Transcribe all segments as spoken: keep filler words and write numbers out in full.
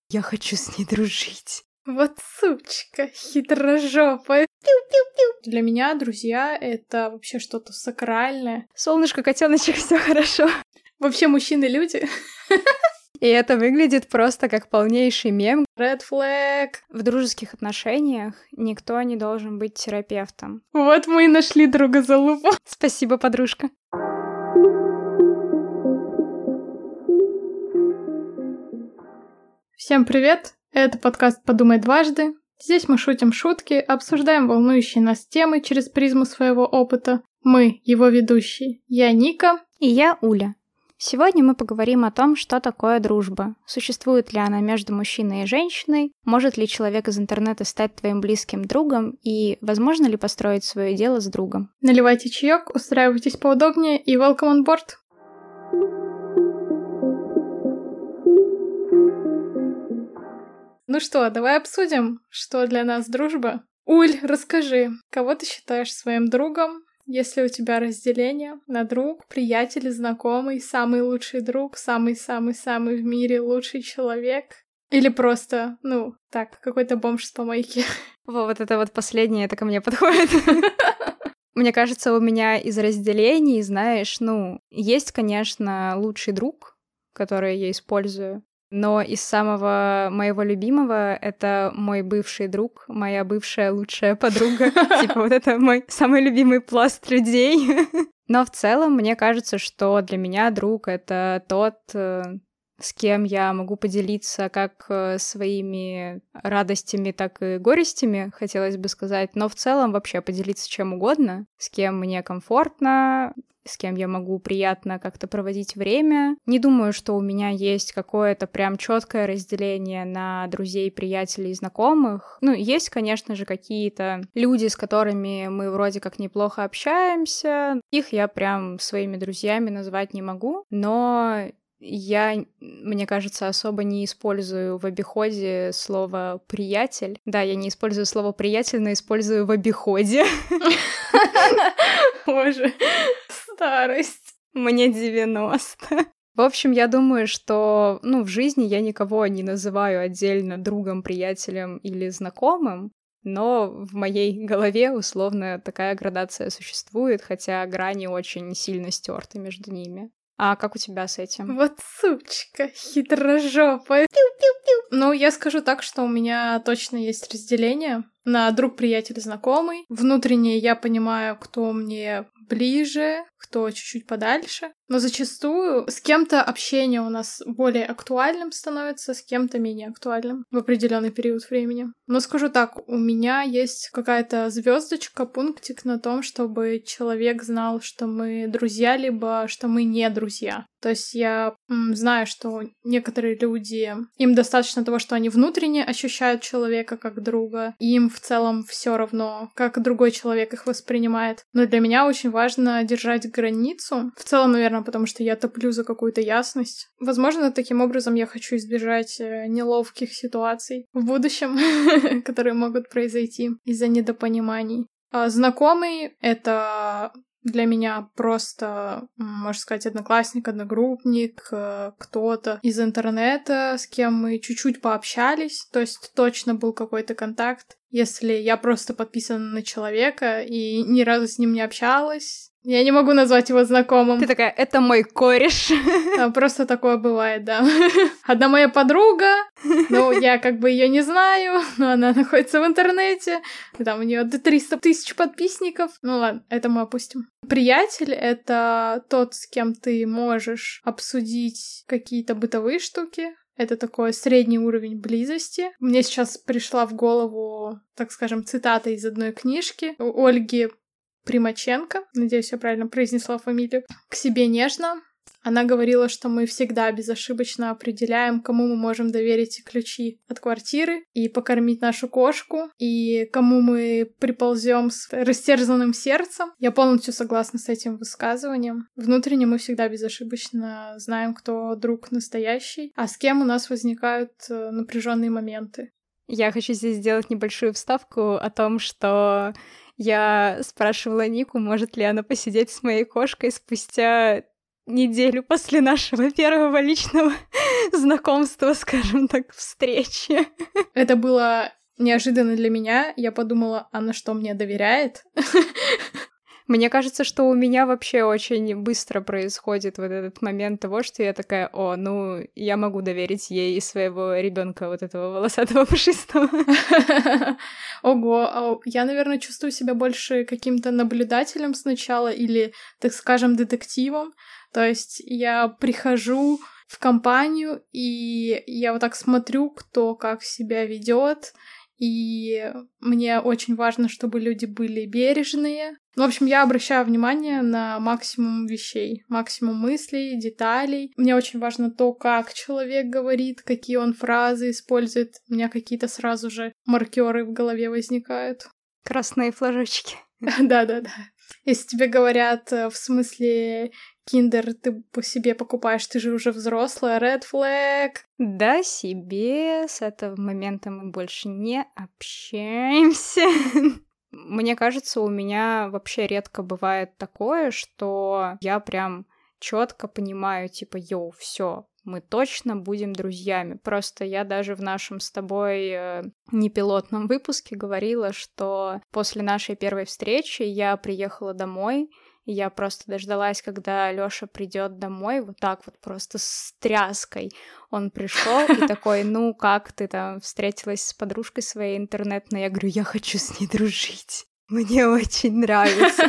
Я хочу с ней дружить. Вот сучка хитрожопая. Пиу-пиу-пиу. Для меня друзья — это вообще что-то сакральное. Солнышко, котеночек, все хорошо. Вообще мужчины — люди. И это выглядит просто как полнейший мем. Red flag. В дружеских отношениях никто не должен быть терапевтом. Вот мы и нашли друга за лупу. Спасибо, подружка. Всем привет! Это подкаст «Подумай дважды». Здесь мы шутим шутки, обсуждаем волнующие нас темы через призму своего опыта. Мы, его ведущие. Я Ника. И я Уля. Сегодня мы поговорим о том, что такое дружба. Существует ли она между мужчиной и женщиной? Может ли человек из интернета стать твоим близким другом? И возможно ли построить свое дело с другом? Наливайте чаек, устраивайтесь поудобнее и welcome on board. Ну что, давай обсудим, что для нас дружба. Уль, расскажи, кого ты считаешь своим другом? Если у тебя разделение на друг, приятель, знакомый, самый лучший друг, самый-самый-самый в мире лучший человек? Или просто, ну, так, какой-то бомж с помойки? Во, вот это вот последнее, это ко мне подходит. Мне кажется, у меня из разделений, знаешь, ну, есть, конечно, лучший друг, который я использую, но из самого моего любимого это мой бывший друг, моя бывшая лучшая подруга. Типа вот это мой самый любимый пласт людей. Но в целом мне кажется, что для меня друг — это тот, с кем я могу поделиться как своими радостями, так и горестями, хотелось бы сказать. Но в целом вообще поделиться чем угодно, с кем мне комфортно, с кем я могу приятно как-то проводить время. Не думаю, что у меня есть какое-то прям четкое разделение на друзей, приятелей и знакомых. Ну, есть, конечно же, какие-то люди, с которыми мы вроде как неплохо общаемся. Их я прям своими друзьями назвать не могу, но я, мне кажется, особо не использую в обиходе слово «приятель». Да, я не использую слово «приятель», но использую в обиходе. Боже, старость. Мне девяносто. В общем, я думаю, что, ну, в жизни я никого не называю отдельно другом, приятелем или знакомым, но в моей голове условно такая градация существует, хотя грани очень сильно стерты между ними. А как у тебя с этим? Вот сучка хитрожопая. Пиу-пиу-пиу. Ну, я скажу так, что у меня точно есть разделение на друг, приятель, знакомый. Внутренне я понимаю, кто мне ближе, кто чуть-чуть подальше. Но зачастую с кем-то общение у нас более актуальным становится, с кем-то менее актуальным в определенный период времени. Но скажу так, у меня есть какая-то звездочка, пунктик на том, чтобы человек знал, что мы друзья, либо что мы не друзья. То есть я м, знаю, что некоторые люди, им достаточно того, что они внутренне ощущают человека как друга, и им в целом все равно, как другой человек их воспринимает. Но для меня очень важно держать границу. В целом, наверное, потому что я топлю за какую-то ясность. Возможно, таким образом я хочу избежать неловких ситуаций в будущем, которые могут произойти из-за недопониманий. А знакомый — это для меня просто, можно сказать, одноклассник, одногруппник, кто-то из интернета, с кем мы чуть-чуть пообщались, то есть точно был какой-то контакт. Если я просто подписана на человека и ни разу с ним не общалась, я не могу назвать его знакомым. Ты такая, это мой кореш. Просто такое бывает, да. Одна моя подруга, ну, я как бы ее не знаю, но она находится в интернете, и там у нее до триста тысяч подписчиков. Ну ладно, это мы опустим. Приятель — это тот, с кем ты можешь обсудить какие-то бытовые штуки. Это такой средний уровень близости. Мне сейчас пришла в голову, так скажем, цитата из одной книжки у Ольги Примаченко, надеюсь, я правильно произнесла фамилию, «К себе нежно». Она говорила, что мы всегда безошибочно определяем, кому мы можем доверить ключи от квартиры и покормить нашу кошку, и кому мы приползем с растерзанным сердцем. Я полностью согласна с этим высказыванием. Внутренне мы всегда безошибочно знаем, кто друг настоящий, а с кем у нас возникают напряженные моменты. Я хочу здесь сделать небольшую вставку о том, что я спрашивала Нику, может ли она посидеть с моей кошкой спустя неделю после нашего первого личного знакомства, скажем так, встречи. Это было неожиданно для меня. Я подумала, она что, мне доверяет? Мне кажется, что у меня вообще очень быстро происходит вот этот момент того, что я такая: о, ну, я могу доверить ей своего ребенка вот этого волосатого пушистого. Ого, я, наверное, чувствую себя больше каким-то наблюдателем сначала или, так скажем, детективом. То есть я прихожу в компанию, и я вот так смотрю, кто как себя ведет. И мне очень важно, чтобы люди были бережные. В общем, я обращаю внимание на максимум вещей, максимум мыслей, деталей. Мне очень важно то, как человек говорит, какие он фразы использует. У меня какие-то сразу же маркеры в голове возникают. Красные флажочки. Да-да-да. Если тебе говорят в смысле киндер ты по себе покупаешь, ты же уже взрослая, red flag. Да, себе, с этого момента мы больше не общаемся. Мне кажется, у меня вообще редко бывает такое, что я прям четко понимаю, типа, йоу, все, мы точно будем друзьями. Просто я даже в нашем с тобой э, непилотном выпуске говорила, что после нашей первой встречи я приехала домой, и я просто дождалась, когда Лёша придет домой, вот так вот просто с тряской. Он пришел и такой: ну, как ты там встретилась с подружкой своей интернетной? Я говорю: я хочу с ней дружить. Мне очень нравится.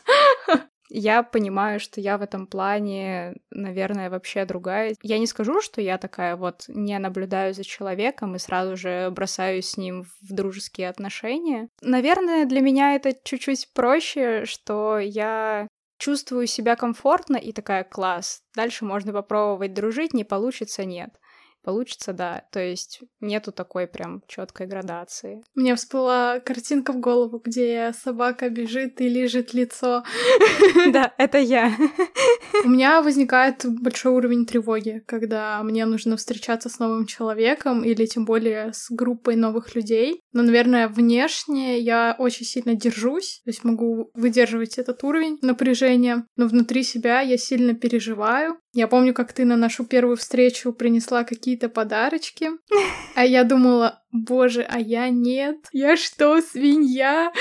Я понимаю, что я в этом плане, наверное, вообще другая. Я не скажу, что я такая вот не наблюдаю за человеком и сразу же бросаюсь с ним в дружеские отношения. Наверное, для меня это чуть-чуть проще, что я чувствую себя комфортно и такая: класс, дальше можно попробовать дружить, не получится — нет. Получится, да. То есть нету такой прям четкой градации. Мне всплыла картинка в голову, где собака бежит и лижет лицо. Да, это я. У меня возникает большой уровень тревоги, когда мне нужно встречаться с новым человеком или тем более с группой новых людей. Но, наверное, внешне я очень сильно держусь, то есть могу выдерживать этот уровень напряжения, но внутри себя я сильно переживаю. Я помню, как ты на нашу первую встречу принесла какие-то подарочки, а я думала: боже, а я нет? Я что, свинья?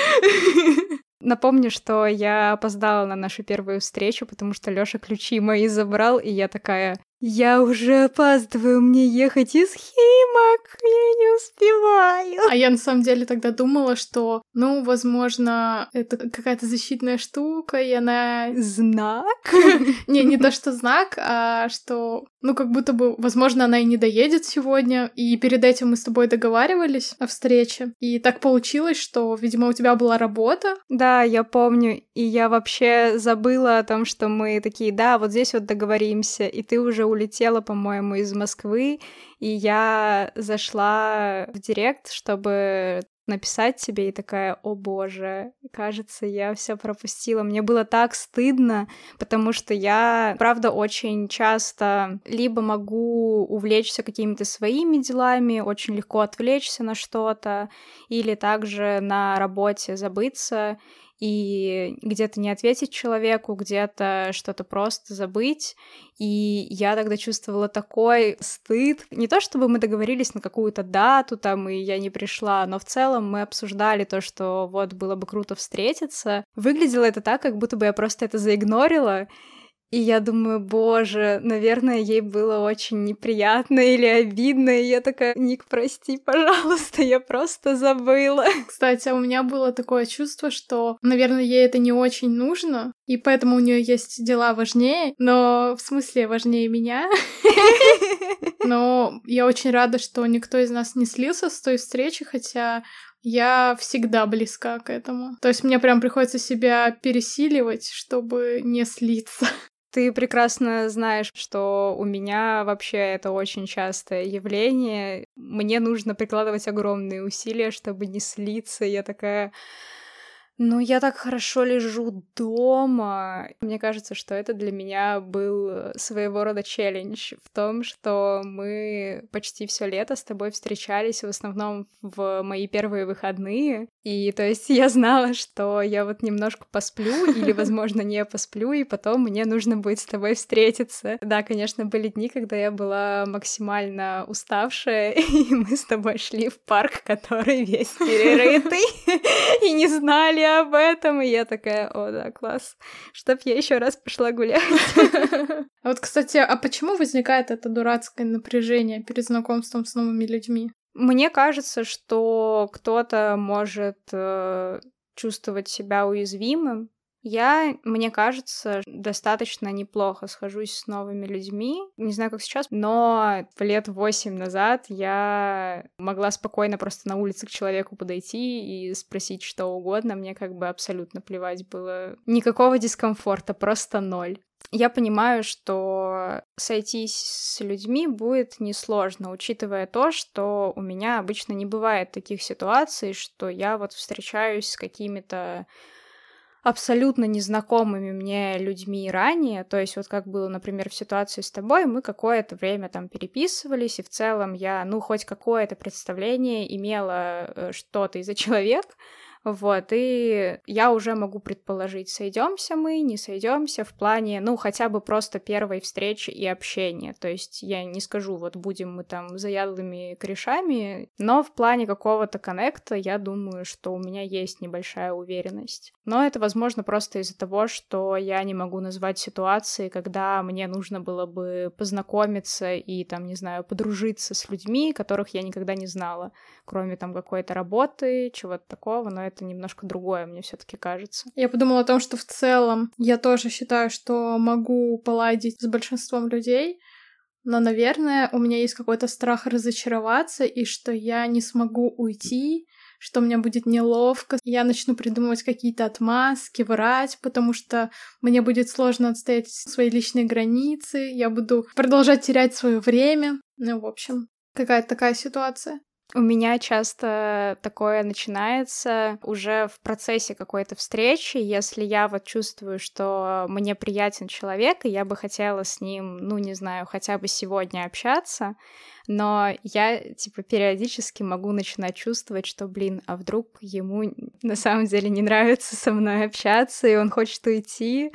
Напомню, что я опоздала на нашу первую встречу, потому что Лёша ключи мои забрал, и я такая: я уже опаздываю, мне ехать из Химок, я не успеваю. А я на самом деле тогда думала, что, ну, возможно, это какая-то защитная штука, и она... Знак? Не, не то, что знак, а что, ну, как будто бы, возможно, она и не доедет сегодня, и перед этим мы с тобой договаривались о встрече, и так получилось, что, видимо, у тебя была работа. Да, я помню, и я вообще забыла о том, что мы такие: да, вот здесь вот договоримся, и ты уже улетела, по-моему, из Москвы, и я зашла в директ, чтобы написать тебе, и такая: о боже, кажется, я все пропустила. Мне было так стыдно, потому что я, правда, очень часто либо могу увлечься какими-то своими делами, очень легко отвлечься на что-то, или также на работе забыться и где-то не ответить человеку, где-то что-то просто забыть. И я тогда чувствовала такой стыд. Не то чтобы мы договорились на какую-то дату там, и я не пришла, но в целом мы обсуждали то, что вот было бы круто встретиться. Выглядело это так, как будто бы я просто это заигнорила. И я думаю: боже, наверное, ей было очень неприятно или обидно, и я такая: Ник, прости, пожалуйста, я просто забыла. Кстати, у меня было такое чувство, что, наверное, ей это не очень нужно, и поэтому у нее есть дела важнее, но в смысле важнее меня. Но я очень рада, что никто из нас не слился с той встречи, хотя я всегда близка к этому. То есть мне прям приходится себя пересиливать, чтобы не слиться. Ты прекрасно знаешь, что у меня вообще это очень частое явление. Мне нужно прикладывать огромные усилия, чтобы не слиться. Я такая: Ну, я так хорошо лежу дома. Мне кажется, что это для меня был своего рода челлендж в том, что мы почти все лето с тобой встречались в основном в мои первые выходные. И то есть я знала, что я вот немножко посплю или, возможно, не посплю, и потом мне нужно будет с тобой встретиться. Да, конечно, были дни, когда я была максимально уставшая, и мы с тобой шли в парк, который весь перерытый, и не знали об этом, и я такая: о, да, класс, чтоб я еще раз пошла гулять. А вот, кстати, а почему возникает это дурацкое напряжение перед знакомством с новыми людьми? Мне кажется, что кто-то может э, чувствовать себя уязвимым. Я, мне кажется, достаточно неплохо схожусь с новыми людьми. Не знаю, как сейчас, но лет восемь назад я могла спокойно просто на улице к человеку подойти и спросить что угодно. Мне как бы абсолютно плевать было. Никакого дискомфорта, просто ноль. Я понимаю, что сойтись с людьми будет несложно, учитывая то, что у меня обычно не бывает таких ситуаций, что я вот встречаюсь с какими-то абсолютно незнакомыми мне людьми ранее, то есть вот как было, например, в ситуации с тобой, мы какое-то время там переписывались, и в целом я, ну, хоть какое-то представление имела, что ты за человек, вот, и я уже могу предположить, сойдемся мы, не сойдемся в плане, ну, хотя бы просто первой встречи и общения, то есть я не скажу, вот будем мы там заядлыми корешами, но в плане какого-то коннекта я думаю, что у меня есть небольшая уверенность. Но это, возможно, просто из-за того, что я не могу назвать ситуации, когда мне нужно было бы познакомиться и, там, не знаю, подружиться с людьми, которых я никогда не знала, кроме там какой-то работы, чего-то такого, но это немножко другое, мне все-таки кажется. Я подумала о том, что в целом я тоже считаю, что могу поладить с большинством людей, но, наверное, у меня есть какой-то страх разочароваться, и что я не смогу уйти, что мне будет неловко, я начну придумывать какие-то отмазки, врать, потому что мне будет сложно отстоять свои личные границы, я буду продолжать терять свое время. Ну, в общем, какая-то такая ситуация. У меня часто такое начинается уже в процессе какой-то встречи, если я вот чувствую, что мне приятен человек, и я бы хотела с ним, ну, не знаю, хотя бы сегодня общаться, но я, типа, периодически могу начинать чувствовать, что, блин, а вдруг ему на самом деле не нравится со мной общаться, и он хочет уйти,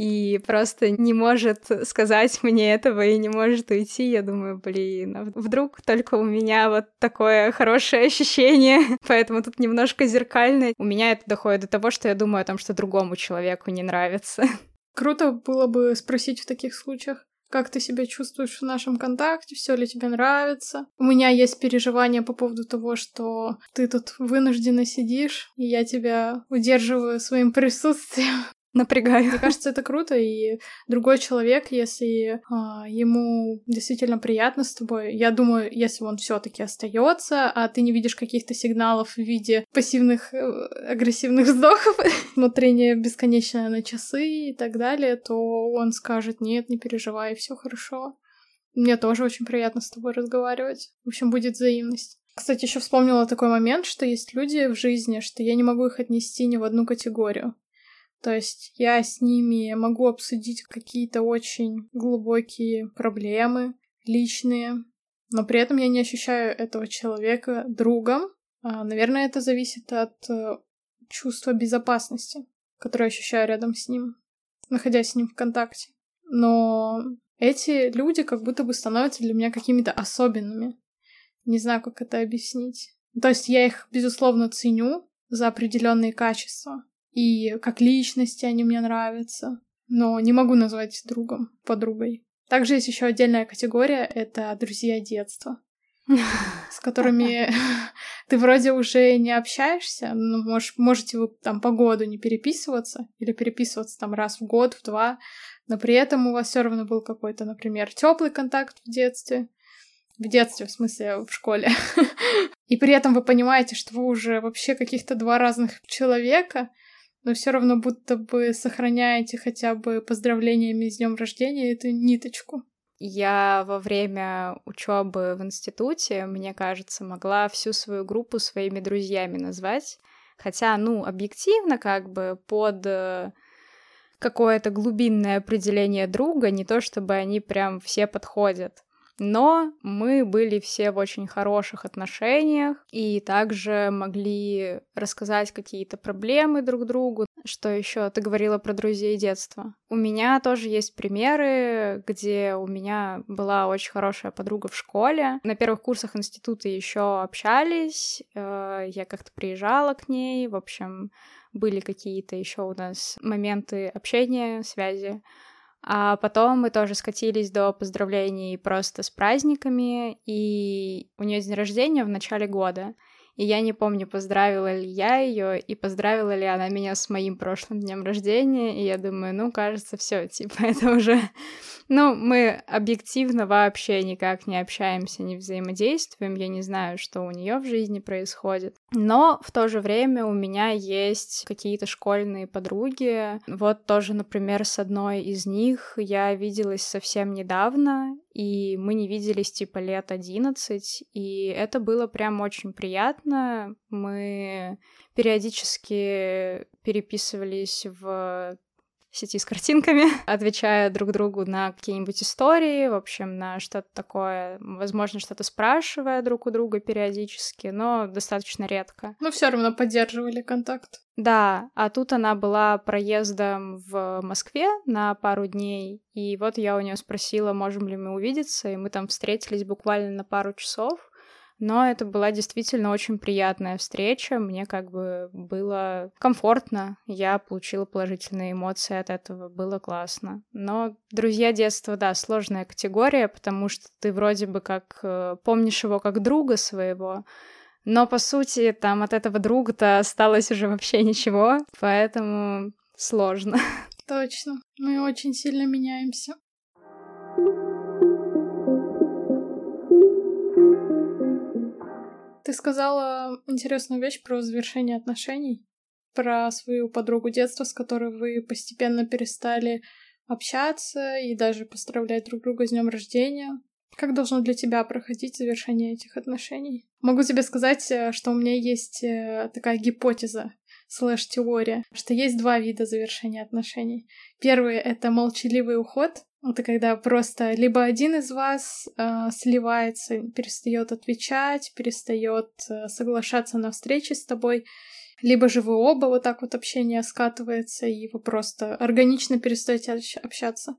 и просто не может сказать мне этого, и не может уйти. Я думаю, блин, а вдруг только у меня вот такое хорошее ощущение, поэтому тут немножко зеркально. У меня это доходит до того, что я думаю о том, что другому человеку не нравится. Круто было бы спросить в таких случаях, как ты себя чувствуешь в нашем контакте, все ли тебе нравится. У меня есть переживания по поводу того, что ты тут вынужденно сидишь, и я тебя удерживаю своим присутствием. Напрягаю. Мне кажется, это круто, и другой человек, если а, ему действительно приятно с тобой, я думаю, если он все-таки остается, а ты не видишь каких-то сигналов в виде пассивных э, агрессивных вздохов, смотрение бесконечное на часы и так далее, то он скажет: нет, не переживай, все хорошо. Мне тоже очень приятно с тобой разговаривать. В общем, будет взаимность. Кстати, еще вспомнила такой момент, что есть люди в жизни, что я не могу их отнести ни в одну категорию. То есть я с ними могу обсудить какие-то очень глубокие проблемы, личные, но при этом я не ощущаю этого человека другом. А, наверное, это зависит от э, чувства безопасности, которое ощущаю рядом с ним, находясь с ним в контакте. Но эти люди как будто бы становятся для меня какими-то особенными. Не знаю, как это объяснить. То есть я их, безусловно, ценю за определенные качества. И как личности они мне нравятся, но не могу назвать другом, подругой. Также есть еще отдельная категория — это друзья детства, с которыми ты вроде уже не общаешься, но мож, можете вы там по году не переписываться или переписываться там раз в год, в два, но при этом у вас все равно был какой-то, например, теплый контакт в детстве. В детстве, в смысле, в школе. И при этом вы понимаете, что вы уже вообще каких-то два разных человека, но все равно будто бы сохраняете хотя бы поздравлениями с днем рождения эту ниточку. Я во время учебы в институте, мне кажется, могла всю свою группу своими друзьями назвать. Хотя, ну, объективно, как бы, под какое-то глубинное определение друга, не то чтобы они прям все подходят. Но мы были все в очень хороших отношениях и также могли рассказать какие-то проблемы друг другу. Что еще? Ты говорила про друзей детства. У меня тоже есть примеры, где у меня была очень хорошая подруга в школе. На первых курсах института еще общались, я как-то приезжала к ней, в общем, были какие-то еще у нас моменты общения, связи. А потом мы тоже скатились до поздравлений просто с праздниками, и у нее день рождения в начале года. И я не помню, поздравила ли я ее и поздравила ли она меня с моим прошлым днем рождения. И я думаю, ну, кажется, все, типа, это уже... Ну, мы объективно вообще никак не общаемся, не взаимодействуем. Я не знаю, что у нее в жизни происходит. Но в то же время у меня есть какие-то школьные подруги. Вот тоже, например, с одной из них я виделась совсем недавно, и мы не виделись типа лет одиннадцать, и это было прям очень приятно. Мы периодически переписывались в сети с картинками, отвечая друг другу на какие-нибудь истории, в общем, на что-то такое, возможно, что-то спрашивая друг у друга периодически, но достаточно редко. Но все равно поддерживали контакт. Да, а тут она была проездом в Москве на пару дней, и вот я у нее спросила, можем ли мы увидеться, и мы там встретились буквально на пару часов. Но это была действительно очень приятная встреча, мне как бы было комфортно, я получила положительные эмоции от этого, было классно. Но друзья детства, да, сложная категория, потому что ты вроде бы как помнишь его как друга своего, но по сути там от этого друга-то осталось уже вообще ничего, поэтому сложно. Точно, мы очень сильно меняемся. Ты сказала интересную вещь про завершение отношений, про свою подругу детства, с которой вы постепенно перестали общаться и даже поздравлять друг друга с днем рождения. Как должно для тебя проходить завершение этих отношений? Могу тебе сказать, что у меня есть такая гипотеза, слэш-теория, что есть два вида завершения отношений. Первый — это молчаливый уход. Это когда просто либо один из вас э, сливается, перестает отвечать, перестает э, соглашаться на встречи с тобой, либо же вы оба вот так вот общение скатывается, и вы просто органично перестаете общаться.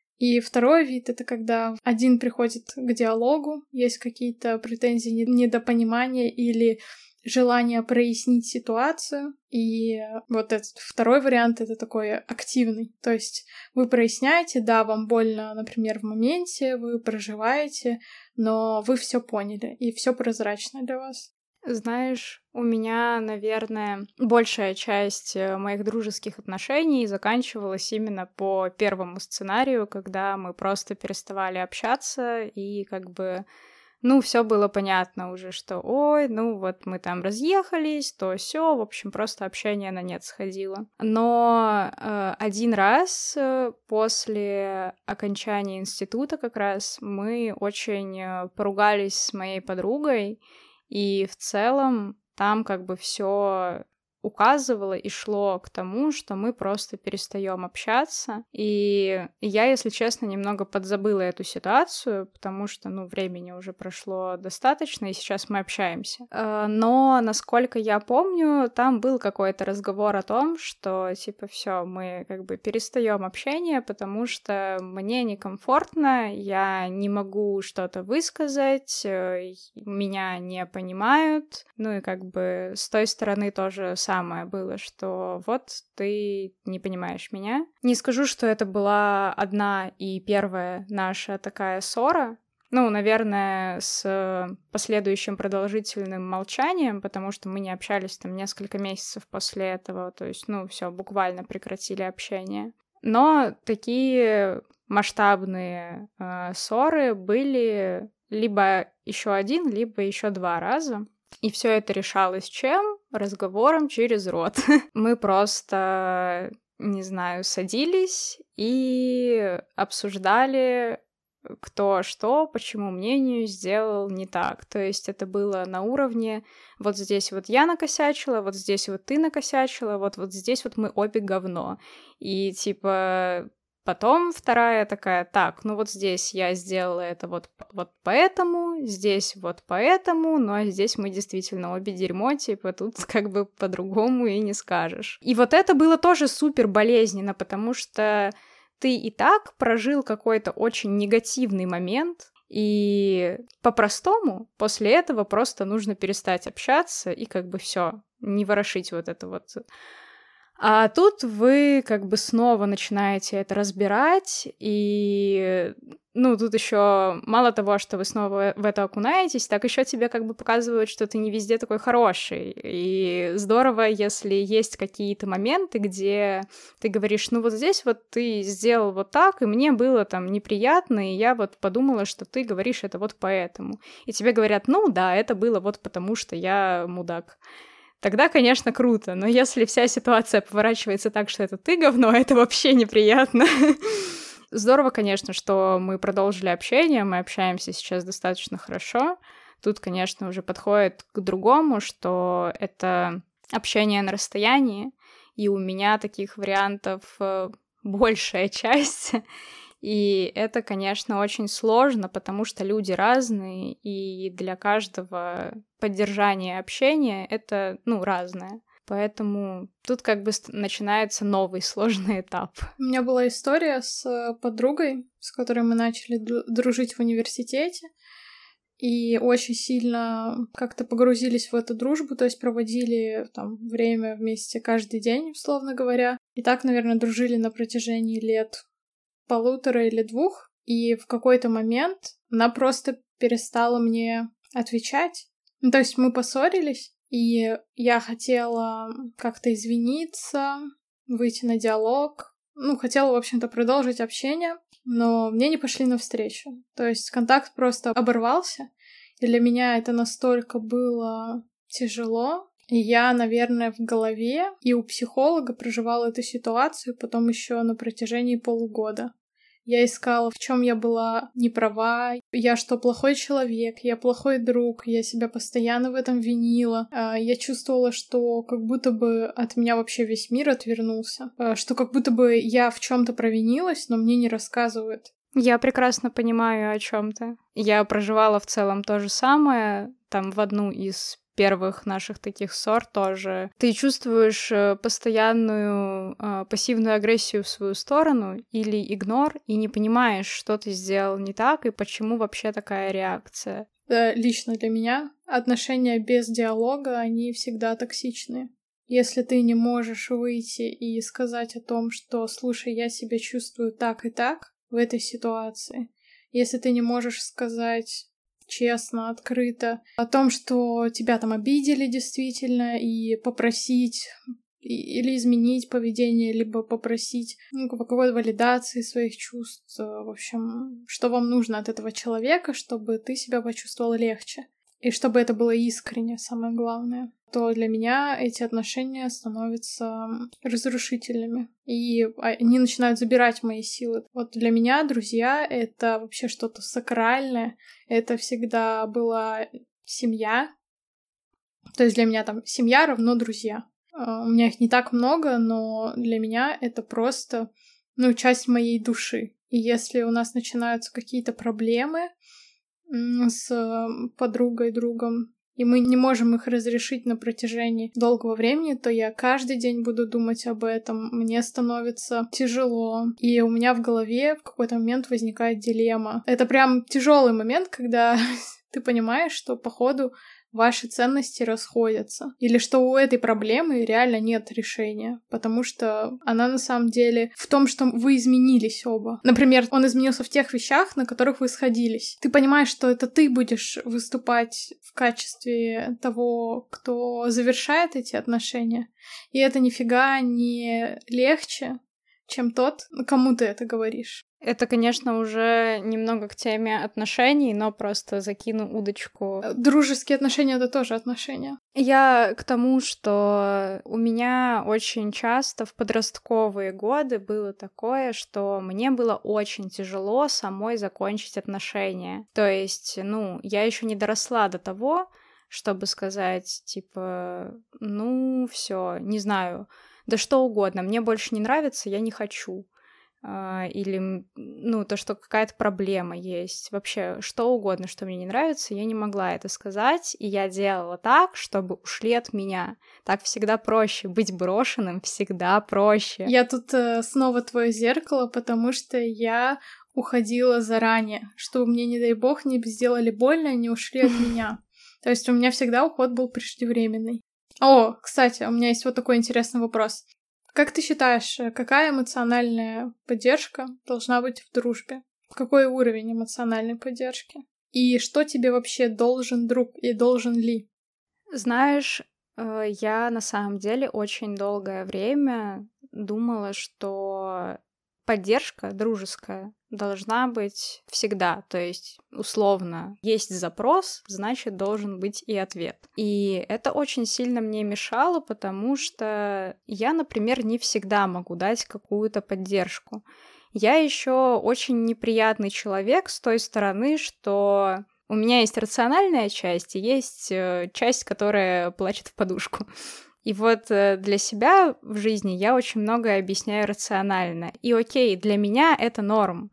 И второй вид — это когда один приходит к диалогу, есть какие-то претензии, недопонимания или желание прояснить ситуацию, и вот этот второй вариант — это такой активный, то есть вы проясняете, да, вам больно, например, в моменте, вы проживаете, но вы все поняли, и все прозрачно для вас. Знаешь, у меня, наверное, большая часть моих дружеских отношений заканчивалась именно по первому сценарию, когда мы просто переставали общаться, и как бы ну, все было понятно уже, что ой, ну вот мы там разъехались, то сё, в общем, просто общение на нет сходило. Но э, один раз э, после окончания института как раз мы очень э, поругались с моей подругой, и в целом там как бы все указывало и шло к тому, что мы просто перестаем общаться. И я, если честно, немного подзабыла эту ситуацию, потому что, ну, времени уже прошло достаточно, и сейчас мы общаемся. Но, насколько я помню, там был какой-то разговор о том, что, типа, все, мы как бы перестаем общение, потому что мне некомфортно, я не могу что-то высказать, меня не понимают, ну и как бы с той стороны тоже самое было, что вот ты не понимаешь меня. Не скажу, что это была одна и первая наша такая ссора, ну, наверное, с последующим продолжительным молчанием, потому что мы не общались там несколько месяцев после этого, то есть, ну, все, буквально прекратили общение. Но такие масштабные э, ссоры были либо еще один, либо еще два раза. И все это решалось чем? Разговором через рот. Мы просто, не знаю, садились и обсуждали кто что, почему мнению сделал не так. То есть это было на уровне вот здесь вот я накосячила, вот здесь вот ты накосячила, вот, вот здесь вот мы обе говно. И типа потом вторая такая, так, ну вот здесь я сделала это вот, вот поэтому, здесь вот поэтому, ну а здесь мы действительно обе дерьмо, типа тут как бы по-другому и не скажешь. И вот это было тоже супер болезненно, потому что ты и так прожил какой-то очень негативный момент, и по-простому после этого просто нужно перестать общаться и как бы все, не ворошить вот это вот. А тут вы как бы снова начинаете это разбирать, и, ну, тут еще мало того, что вы снова в это окунаетесь, так еще тебе как бы показывают, что ты не везде такой хороший. И здорово, если есть какие-то моменты, где ты говоришь, ну, вот здесь вот ты сделал вот так, и мне было там неприятно, и я вот подумала, что ты говоришь это вот поэтому. И тебе говорят, ну, да, это было вот потому, что я мудак. Тогда, конечно, круто, но если вся ситуация поворачивается так, что это ты говно, это вообще неприятно. Здорово, конечно, что мы продолжили общение, мы общаемся сейчас достаточно хорошо. Тут, конечно, уже подходит к другому, что это общение на расстоянии, и у меня таких вариантов большая часть. И это, конечно, очень сложно, потому что люди разные, и для каждого поддержание общения — это, ну, разное. Поэтому тут как бы начинается новый сложный этап. У меня была история с подругой, с которой мы начали дружить в университете, и очень сильно как-то погрузились в эту дружбу, то есть проводили там время вместе каждый день, условно говоря. И так, наверное, дружили на протяжении лет полутора или двух, и в какой-то момент она просто перестала мне отвечать. Ну, то есть мы поссорились, и я хотела как-то извиниться, выйти на диалог, ну, хотела, в общем-то, продолжить общение, но мне не пошли навстречу. То есть контакт просто оборвался, и для меня это настолько было тяжело. И я, наверное, в голове и у психолога проживала эту ситуацию потом еще на протяжении полугода. Я искала, в чем я была не права, я что, плохой человек, я плохой друг, я себя постоянно в этом винила. Я чувствовала, что как будто бы от меня вообще весь мир отвернулся, что как будто бы я в чем-то провинилась, но мне не рассказывают. Я прекрасно понимаю, о чем ты. Я проживала в целом то же самое, там в одну из первых наших таких ссор тоже. Ты чувствуешь постоянную э, пассивную агрессию в свою сторону или игнор, и не понимаешь, что ты сделал не так и почему вообще такая реакция. Да, лично для меня отношения без диалога, они всегда токсичны. Если ты не можешь выйти и сказать о том, что, слушай, я себя чувствую так и так в этой ситуации, если ты не можешь сказать честно, открыто, о том, что тебя там обидели действительно, и попросить и, или изменить поведение, либо попросить ну, какой-то валидации своих чувств, в общем, что вам нужно от этого человека, чтобы ты себя почувствовал легче. И чтобы это было искренне, самое главное, то для меня эти отношения становятся разрушительными. И они начинают забирать мои силы. Вот для меня друзья — это вообще что-то сакральное. Это всегда была семья. То есть для меня там семья равно друзья. У меня их не так много, но для меня это просто, ну, часть моей души. И если у нас начинаются какие-то проблемы с подругой, другом, и мы не можем их разрешить на протяжении долгого времени, то я каждый день буду думать об этом, мне становится тяжело, и у меня в голове в какой-то момент возникает дилемма. Это прям тяжелый момент, когда ты понимаешь, что походу ваши ценности расходятся. Или что у этой проблемы реально нет решения, потому что она на самом деле в том, что вы изменились оба. Например, он изменился в тех вещах, на которых вы сходились. Ты понимаешь, что это ты будешь выступать в качестве того, кто завершает эти отношения, и это нифига не легче, чем тот, кому ты это говоришь. Это, конечно, уже немного к теме отношений, но просто закину удочку. Дружеские отношения — это тоже отношения. Я к тому, что у меня очень часто в подростковые годы было такое, что мне было очень тяжело самой закончить отношения. То есть, ну, я еще не доросла до того, чтобы сказать, типа, ну, все, не знаю, да что угодно, мне больше не нравится, я не хочу. Или, ну, то, что какая-то проблема есть. Вообще, что угодно, что мне не нравится, я не могла это сказать, и я делала так, чтобы ушли от меня. Так всегда проще. Быть брошенным всегда проще. Я тут э, снова твое зеркало, потому что я уходила заранее, чтобы мне, не дай бог, не сделали больно, не ушли от меня. То есть у меня всегда уход был преждевременный. О, кстати, у меня есть вот такой интересный вопрос. Как ты считаешь, какая эмоциональная поддержка должна быть в дружбе? Какой уровень эмоциональной поддержки? И что тебе вообще должен друг и должен ли? Знаешь, я на самом деле очень долгое время думала, что поддержка дружеская должна быть всегда. То есть, условно, есть запрос, значит, должен быть и ответ. И это очень сильно мне мешало, потому что я, например, не всегда могу дать какую-то поддержку. Я еще очень неприятный человек с той стороны, что у меня есть рациональная часть и есть часть, которая плачет в подушку. И вот для себя в жизни я очень многое объясняю рационально. И окей, для меня это норм,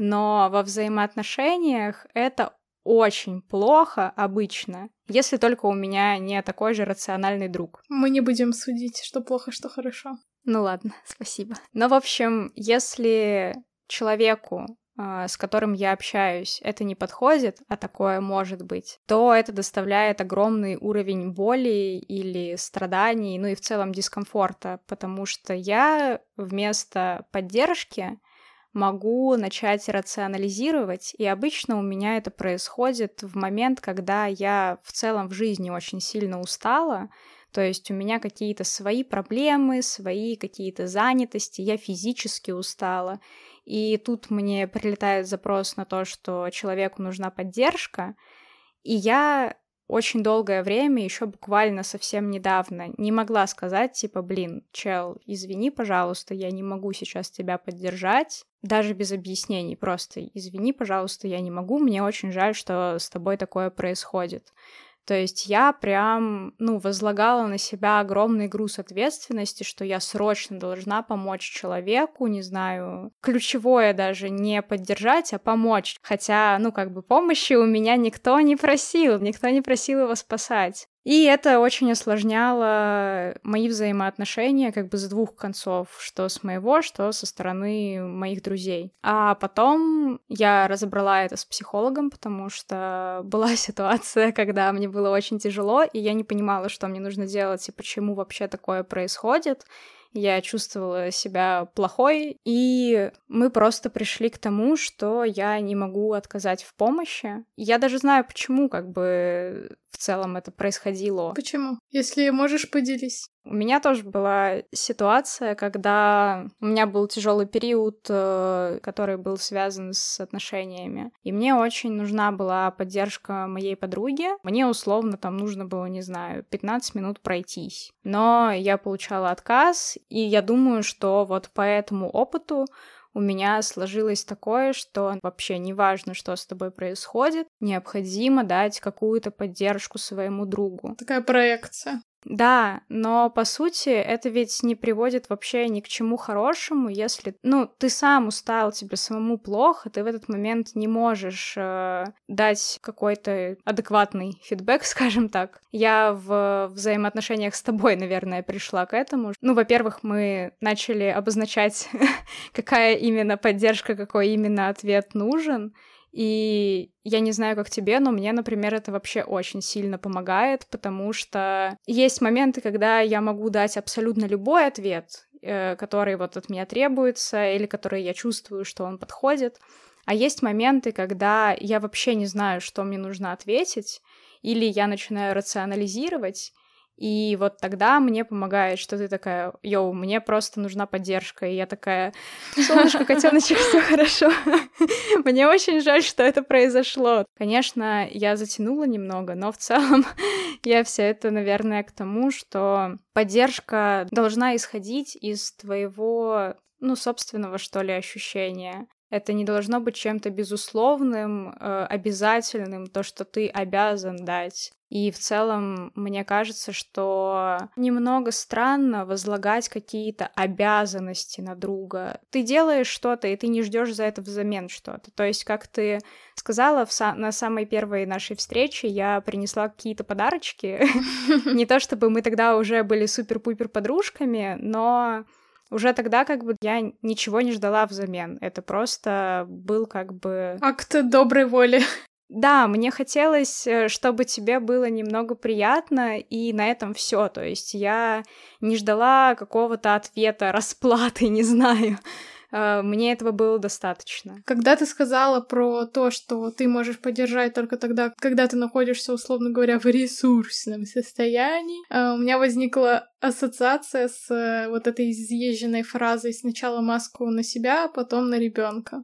но во взаимоотношениях это очень плохо обычно, если только у меня не такой же рациональный друг. Мы не будем судить, что плохо, что хорошо. Ну ладно, спасибо. Но, в общем, если человеку, с которым я общаюсь, это не подходит, а такое может быть, то это доставляет огромный уровень боли или страданий, ну и в целом дискомфорта, потому что я вместо поддержки могу начать рационализировать, и обычно у меня это происходит в момент, когда я в целом в жизни очень сильно устала, то есть у меня какие-то свои проблемы, свои какие-то занятости, я физически устала. И тут мне прилетает запрос на то, что человеку нужна поддержка, и я очень долгое время, еще буквально совсем недавно, не могла сказать, типа, блин, чел, извини, пожалуйста, я не могу сейчас тебя поддержать, даже без объяснений, просто извини, пожалуйста, я не могу, мне очень жаль, что с тобой такое происходит. То есть я прям, ну, возлагала на себя огромный груз ответственности, что я срочно должна помочь человеку, не знаю, ключевое даже не поддержать, а помочь. Хотя, ну, как бы помощи у меня никто не просил, никто не просил его спасать. И это очень осложняло мои взаимоотношения как бы с двух концов, что с моего, что со стороны моих друзей. А потом я разобрала это с психологом, потому что была ситуация, когда мне было очень тяжело, и я не понимала, что мне нужно делать и почему вообще такое происходит. Я чувствовала себя плохой, и мы просто пришли к тому, что я не могу отказать в помощи. Я даже знаю, почему как бы в целом это происходило. Почему? Если можешь, поделись. У меня тоже была ситуация, когда у меня был тяжелый период, который был связан с отношениями, и мне очень нужна была поддержка моей подруги. Мне условно там нужно было, не знаю, пятнадцать минут пройтись. Но я получала отказ, и я думаю, что вот по этому опыту у меня сложилось такое, что вообще неважно, что с тобой происходит, необходимо дать какую-то поддержку своему другу. Такая проекция. Да, но по сути это ведь не приводит вообще ни к чему хорошему, если, ну, ты сам устал, тебе самому плохо, ты в этот момент не можешь э, дать какой-то адекватный фидбэк, скажем так. Я в взаимоотношениях с тобой, наверное, пришла к этому. Ну, во-первых, мы начали обозначать, какая именно поддержка, какой именно ответ нужен. И я не знаю, как тебе, но мне, например, это вообще очень сильно помогает, потому что есть моменты, когда я могу дать абсолютно любой ответ, э, который вот от меня требуется, или который я чувствую, что он подходит. А есть моменты, когда я вообще не знаю, что мне нужно ответить, или я начинаю рационализировать, И вот тогда мне помогает, что ты такая: йоу, мне просто нужна поддержка. И я такая: солнышко, котеночек, все хорошо. Мне очень жаль, что это произошло. Конечно, я затянула немного, но в целом я все это, наверное, к тому, что поддержка должна исходить из твоего, ну, собственного, что ли, ощущения. Это не должно быть чем-то безусловным, э, обязательным, то, что ты обязан дать. И в целом, мне кажется, что немного странно возлагать какие-то обязанности на друга. Ты делаешь что-то, и ты не ждешь за это взамен что-то. То есть, как ты сказала в са- на самой первой нашей встрече, я принесла какие-то подарочки. Не то чтобы мы тогда уже были супер-пупер подружками, но уже тогда как бы я ничего не ждала взамен. Это просто был как бы... акт доброй воли. Да, мне хотелось, чтобы тебе было немного приятно, и на этом все. То есть я не ждала какого-то ответа, расплаты, не знаю. Мне этого было достаточно. Когда ты сказала про то, что ты можешь поддержать только тогда, когда ты находишься, условно говоря, в ресурсном состоянии, у меня возникла ассоциация с вот этой изъезженной фразой: сначала маску на себя, а потом на ребенка.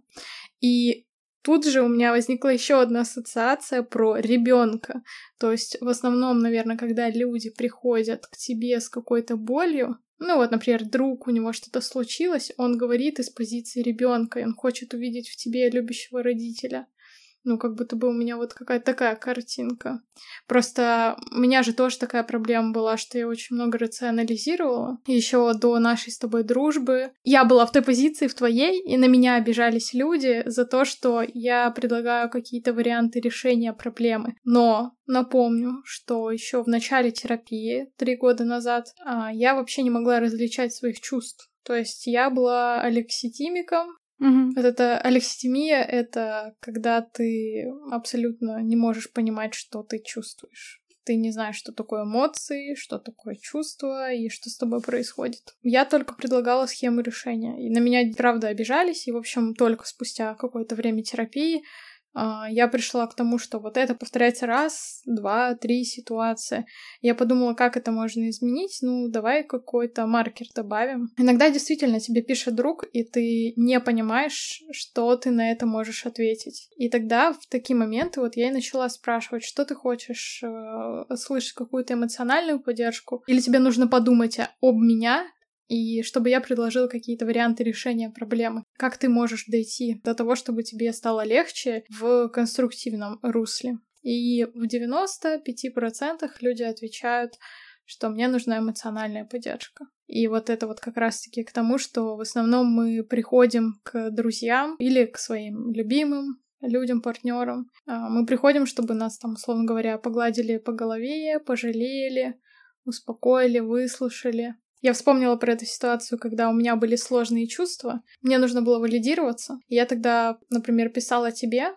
И тут же у меня возникла еще одна ассоциация про ребенка. То есть в основном, наверное, когда люди приходят к тебе с какой-то болью, ну вот, например, друг, у него что-то случилось, он говорит из позиции ребенка, и он хочет увидеть в тебе любящего родителя. Ну, как будто бы у меня вот какая-то такая картинка. Просто у меня же тоже такая проблема была, что я очень много рационализировала. Еще до нашей с тобой дружбы я была в той позиции, в твоей, и на меня обижались люди за то, что я предлагаю какие-то варианты решения проблемы. Но напомню, что еще в начале терапии, три года назад, я вообще не могла различать своих чувств. То есть я была алекситимиком. Mm-hmm. Вот это алекситимия — это когда ты абсолютно не можешь понимать, что ты чувствуешь. Ты не знаешь, что такое эмоции, что такое чувство и что с тобой происходит. Я только предлагала схему решения, и на меня, правда, обижались, и, в общем, только спустя какое-то время терапии я пришла к тому, что вот это повторяется раз, два, три ситуации. Я подумала, как это можно изменить. Ну, давай какой-то маркер добавим. Иногда действительно тебе пишет друг, и ты не понимаешь, что ты на это можешь ответить. И тогда в такие моменты вот я и начала спрашивать, что ты хочешь, э, слышать какую-то эмоциональную поддержку, или тебе нужно подумать об меня, и чтобы я предложила какие-то варианты решения проблемы. Как ты можешь дойти до того, чтобы тебе стало легче в конструктивном русле? И в девяноста пяти процентах люди отвечают, что мне нужна эмоциональная поддержка. И вот это вот как раз-таки к тому, что в основном мы приходим к друзьям или к своим любимым людям, партнерам. Мы приходим, чтобы нас там, условно говоря, погладили по голове, пожалели, успокоили, выслушали. Я вспомнила про эту ситуацию, когда у меня были сложные чувства. Мне нужно было валидироваться. Я тогда, например, писала тебе,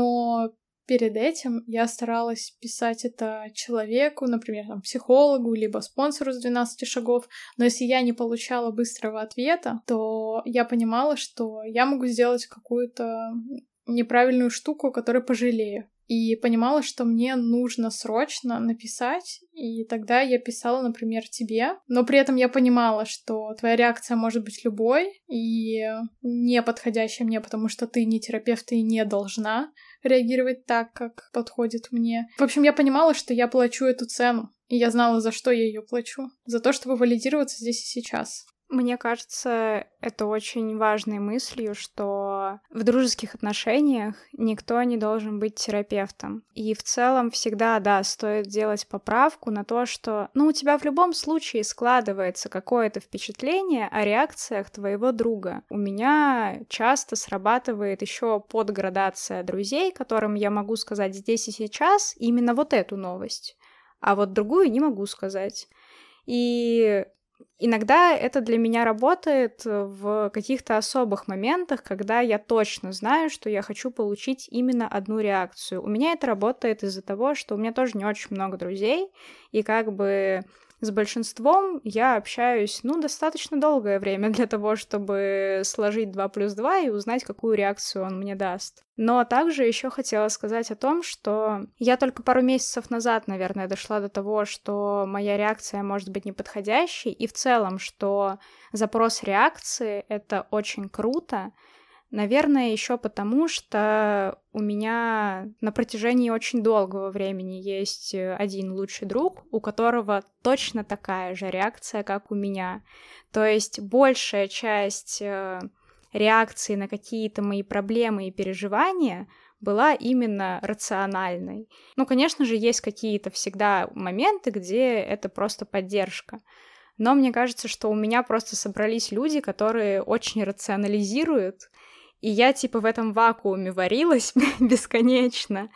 но перед этим я старалась писать это человеку, например, там, психологу, либо спонсору с двенадцати шагов. Но если я не получала быстрого ответа, то я понимала, что я могу сделать какую-то неправильную штуку, которую пожалею. И понимала, что мне нужно срочно написать, и тогда я писала, например, тебе, но при этом я понимала, что твоя реакция может быть любой и не подходящая мне, потому что ты не терапевт и не должна реагировать так, как подходит мне. В общем, я понимала, что я плачу эту цену, и я знала, за что я ее плачу. За то, чтобы валидироваться здесь и сейчас. Мне кажется, это очень важной мыслью, что в дружеских отношениях никто не должен быть терапевтом. И в целом всегда, да, стоит делать поправку на то, что, ну, у тебя в любом случае складывается какое-то впечатление о реакциях твоего друга. У меня часто срабатывает еще подградация друзей, которым я могу сказать здесь и сейчас именно вот эту новость, а вот другую не могу сказать. И иногда это для меня работает в каких-то особых моментах, когда я точно знаю, что я хочу получить именно одну реакцию. У меня это работает из-за того, что у меня тоже не очень много друзей, и как бы С большинством я общаюсь, ну, достаточно долгое время для того, чтобы сложить два плюс два и узнать, какую реакцию он мне даст. Но также еще хотела сказать о том, что я только пару месяцев назад, наверное, дошла до того, что моя реакция может быть неподходящей, и в целом, что запрос реакции — это очень круто. Наверное, еще потому, что у меня на протяжении очень долгого времени есть один лучший друг, у которого точно такая же реакция, как у меня. То есть большая часть реакции на какие-то мои проблемы и переживания была именно рациональной. Ну, конечно же, есть какие-то всегда моменты, где это просто поддержка. Но мне кажется, что у меня просто собрались люди, которые очень рационализируют, и я, типа, в этом вакууме варилась бесконечно.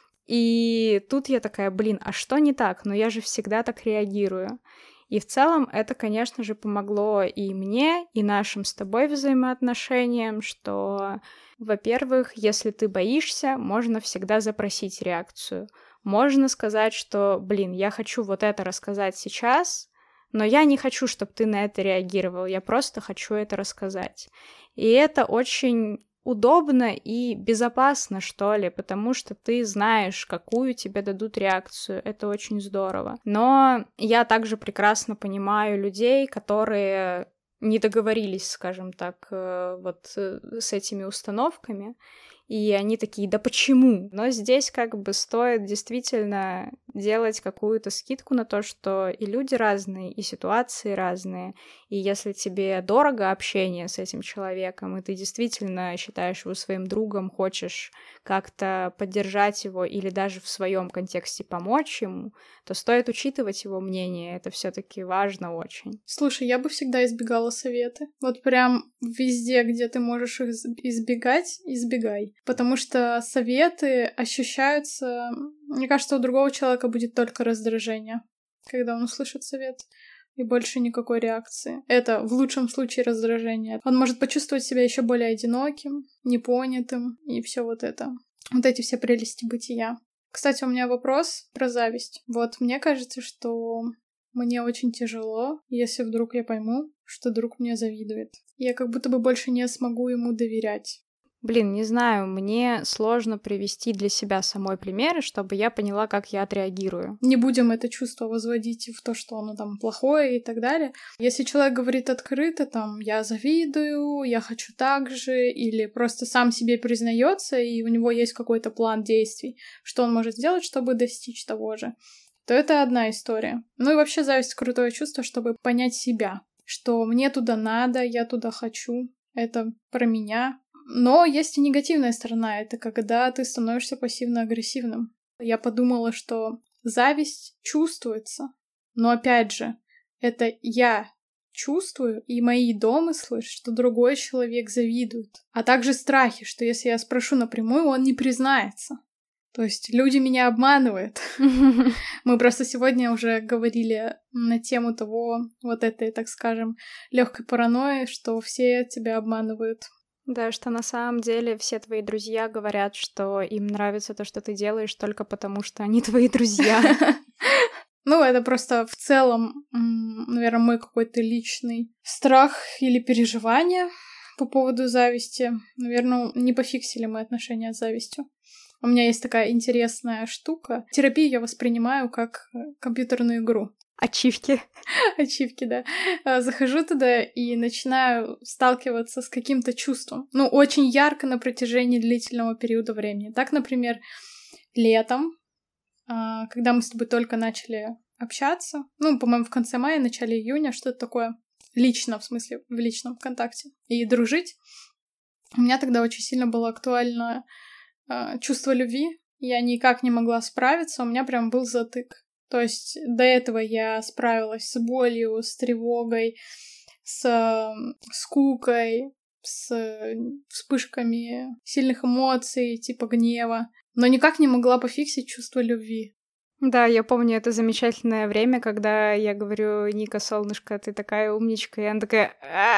И тут я такая, блин, а что не так? Но я же всегда так реагирую. И в целом это, конечно же, помогло и мне, и нашим с тобой взаимоотношениям, что, во-первых, если ты боишься, можно всегда запросить реакцию. Можно сказать, что, блин, я хочу вот это рассказать сейчас, но я не хочу, чтобы ты на это реагировал, я просто хочу это рассказать. И это очень удобно и безопасно, что ли, потому что ты знаешь, какую тебе дадут реакцию. Это очень здорово. Но я также прекрасно понимаю людей, которые не договорились, скажем так, вот с этими установками. И они такие, да почему? Но здесь как бы стоит действительно делать какую-то скидку на то, что и люди разные, и ситуации разные. И если тебе дорого общение с этим человеком, и ты действительно считаешь его своим другом, хочешь как-то поддержать его или даже в своем контексте помочь ему, то стоит учитывать его мнение. Это все-таки важно очень. Слушай, я бы всегда избегала советы. Вот прям везде, где ты можешь их избегать, избегай. Потому что советы ощущаются... Мне кажется, у другого человека будет только раздражение, когда он услышит совет, и больше никакой реакции. Это в лучшем случае раздражение. Он может почувствовать себя еще более одиноким, непонятым, и все вот это. Вот эти все прелести бытия. Кстати, у меня вопрос про зависть. Вот мне кажется, что мне очень тяжело, если вдруг я пойму, что друг мне завидует. Я как будто бы больше не смогу ему доверять. Блин, не знаю, мне сложно привести для себя самой примеры, чтобы я поняла, как я отреагирую. Не будем это чувство возводить в то, что оно там плохое и так далее. Если человек говорит открыто, там, я завидую, я хочу так же, или просто сам себе признается, и у него есть какой-то план действий, что он может сделать, чтобы достичь того же, то это одна история. Ну и вообще зависть — крутое чувство, чтобы понять себя, что мне туда надо, я туда хочу, это про меня. Но есть и негативная сторона, это когда ты становишься пассивно-агрессивным. Я подумала, что зависть чувствуется, но опять же, это я чувствую, и мои домыслы, что другой человек завидует. А также страхи, что если я спрошу напрямую, он не признается. То есть люди меня обманывают. Мы просто сегодня уже говорили на тему того, вот этой, так скажем, легкой паранойи, что все тебя обманывают. Да, что на самом деле все твои друзья говорят, что им нравится то, что ты делаешь, только потому, что они твои друзья. Ну, это просто в целом, наверное, мой какой-то личный страх или переживание по поводу зависти. Наверное, не пофиксили мы отношения с завистью. У меня есть такая интересная штука. Терапию я воспринимаю как компьютерную игру. Ачивки. Ачивки, да. Захожу туда и начинаю сталкиваться с каким-то чувством. Ну, очень ярко на протяжении длительного периода времени. Так, например, летом, когда мы с тобой только начали общаться, ну, по-моему, в конце мая, начале июня, что-то такое, лично, в смысле, в личном контакте, и дружить, у меня тогда очень сильно было актуально чувство любви. Я никак не могла справиться, у меня прям был затык. То есть до этого я справилась с болью, с тревогой, с скукой, с вспышками сильных эмоций, типа гнева, но никак не могла пофиксить чувство любви. Да, я помню это замечательное время, когда я говорю: Ника, солнышко, ты такая умничка, и она такая...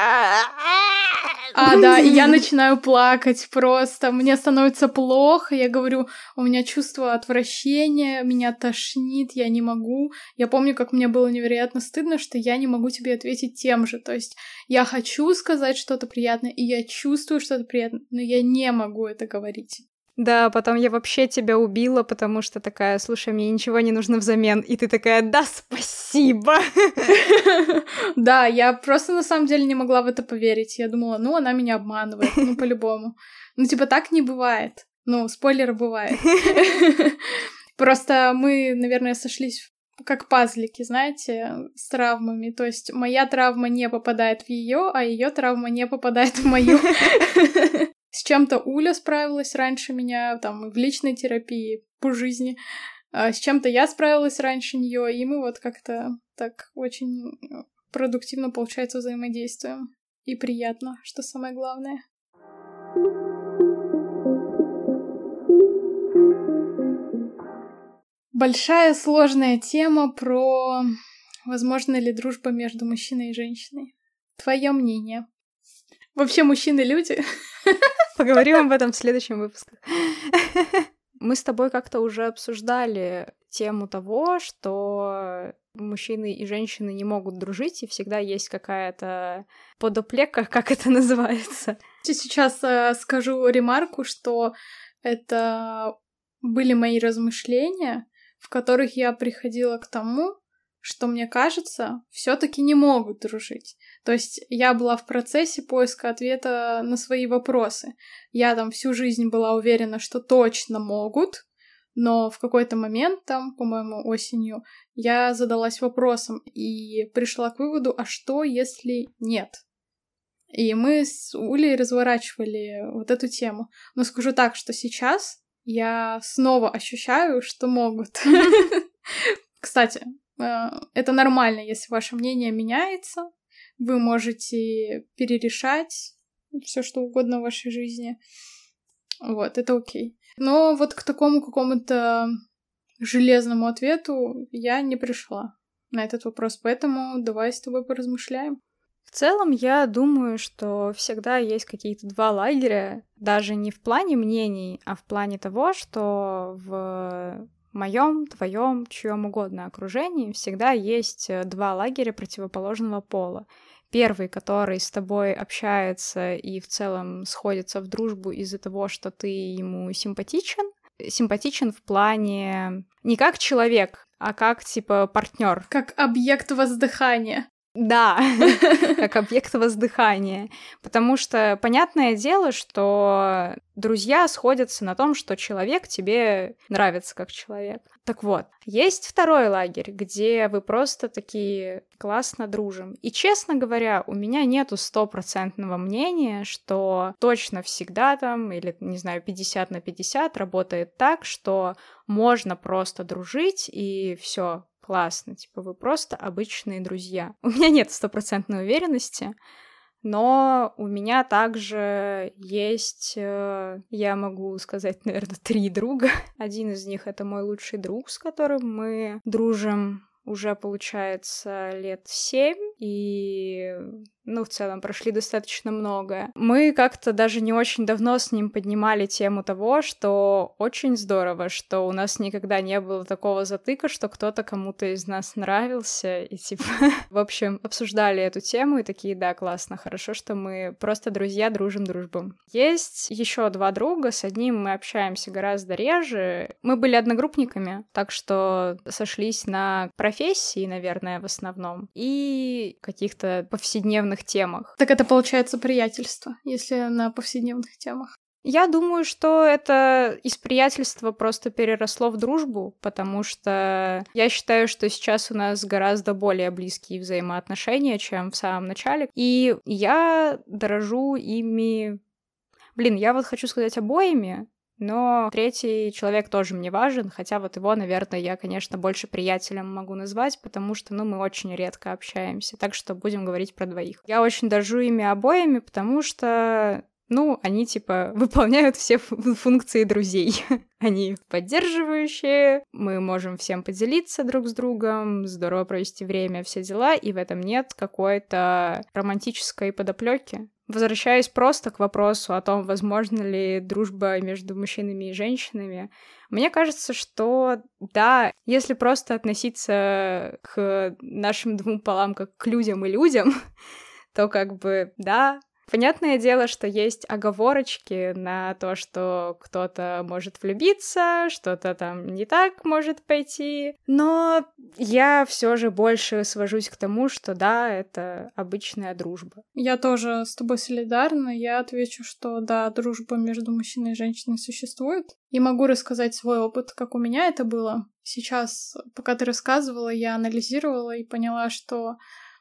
А, да, и я начинаю плакать просто, мне становится плохо, я говорю, у меня чувство отвращения, меня тошнит, я не могу. Я помню, как мне было невероятно стыдно, что я не могу тебе ответить тем же. То есть я хочу сказать что-то приятное, и я чувствую что-то приятное, но я не могу это говорить. Да, потом я вообще тебя убила, потому что такая: слушай, мне ничего не нужно взамен. И ты такая: да, спасибо. Да, я просто на самом деле не могла в это поверить. Я думала, ну, она меня обманывает, ну, по-любому. Ну, типа, так не бывает. Ну, спойлер, бывает. Просто мы, наверное, сошлись как пазлики, знаете, с травмами. То есть моя травма не попадает в ее, а ее травма не попадает в мою. С чем-то Уля справилась раньше меня, там, в личной терапии, по жизни. А с чем-то я справилась раньше нее, и мы вот как-то так очень продуктивно, получается, взаимодействуем. И приятно, что самое главное. Большая сложная тема про возможно ли дружба между мужчиной и женщиной. Твое мнение? Вообще мужчины люди? Поговорим об этом в следующем выпуске. Мы с тобой как-то уже обсуждали тему того, что мужчины и женщины не могут дружить, и всегда есть какая-то подоплека, как это называется. Сейчас э, скажу ремарку, что это были мои размышления, в которых я приходила к тому, что, мне кажется, все-таки не могут дружить. То есть я была в процессе поиска ответа на свои вопросы. Я там всю жизнь была уверена, что точно могут, но в какой-то момент, там, по-моему, осенью, я задалась вопросом и пришла к выводу, а что, если нет? И мы с Улей разворачивали вот эту тему. Но скажу так, что сейчас я снова ощущаю, что могут. Кстати, это нормально, если ваше мнение меняется. Вы можете перерешать все, что угодно в вашей жизни. Вот, это окей. Но вот к такому какому-то железному ответу я не пришла на этот вопрос, поэтому давай с тобой поразмышляем. В целом, я думаю, что всегда есть какие-то два лагеря, даже не в плане мнений, а в плане того, что в моем, твоем, чьем угодно окружении всегда есть два лагеря противоположного пола. Первый, который с тобой общается и в целом сходится в дружбу из-за того, что ты ему симпатичен. Симпатичен в плане не как человек, а как, типа, партнер. Как объект воздыхания. Да, как объект воздыхания. Потому что понятное дело, что друзья сходятся на том, что человек тебе нравится как человек. Так вот, есть второй лагерь, где вы просто такие классно дружим. И, честно говоря, у меня нету стопроцентного мнения, что точно всегда там, или, не знаю, пятьдесят на пятьдесят работает так, что можно просто дружить и все. Классно, типа вы просто обычные друзья. У меня нет стопроцентной уверенности, но у меня также есть, э, я могу сказать, наверное, три друга. Один из них — это мой лучший друг, с которым мы дружим уже, получается, лет семь, и, ну, в целом, прошли достаточно много. Мы как-то даже не очень давно с ним поднимали тему того, что очень здорово, что у нас никогда не было такого затыка, что кто-то кому-то из нас нравился, и, типа, в общем, обсуждали эту тему, и такие: да, классно, хорошо, что мы просто друзья, дружим дружбу. Есть еще два друга, с одним мы общаемся гораздо реже. Мы были одногруппниками, так что сошлись на профессии, наверное, в основном, и каких-то повседневных темах. Так это получается приятельство, если на повседневных темах. Я думаю, что это из приятельства просто переросло в дружбу, потому что я считаю, что сейчас у нас гораздо более близкие взаимоотношения, чем в самом начале, и я дорожу ими... Блин, я вот хочу сказать обоими, но третий человек тоже мне важен, хотя вот его, наверное, я, конечно, больше приятелем могу назвать, потому что, ну, мы очень редко общаемся, так что будем говорить про двоих. Я очень дорожу ими обоими, потому что, ну, они, типа, выполняют все фу- функции друзей. Они поддерживающие, мы можем всем поделиться друг с другом, здорово провести время, все дела, и в этом нет какой-то романтической подоплеки. Возвращаясь просто к вопросу о том, возможно ли дружба между мужчинами и женщинами, мне кажется, что да, если просто относиться к нашим двум полам как к людям и людям, то как бы да. Понятное дело, что есть оговорочки на то, что кто-то может влюбиться, что-то там не так может пойти, но я все же больше свожусь к тому, что да, это обычная дружба. Я тоже с тобой солидарна. Я отвечу, что да, дружба между мужчиной и женщиной существует. И могу рассказать свой опыт, как у меня это было. Сейчас, пока ты рассказывала, я анализировала и поняла, что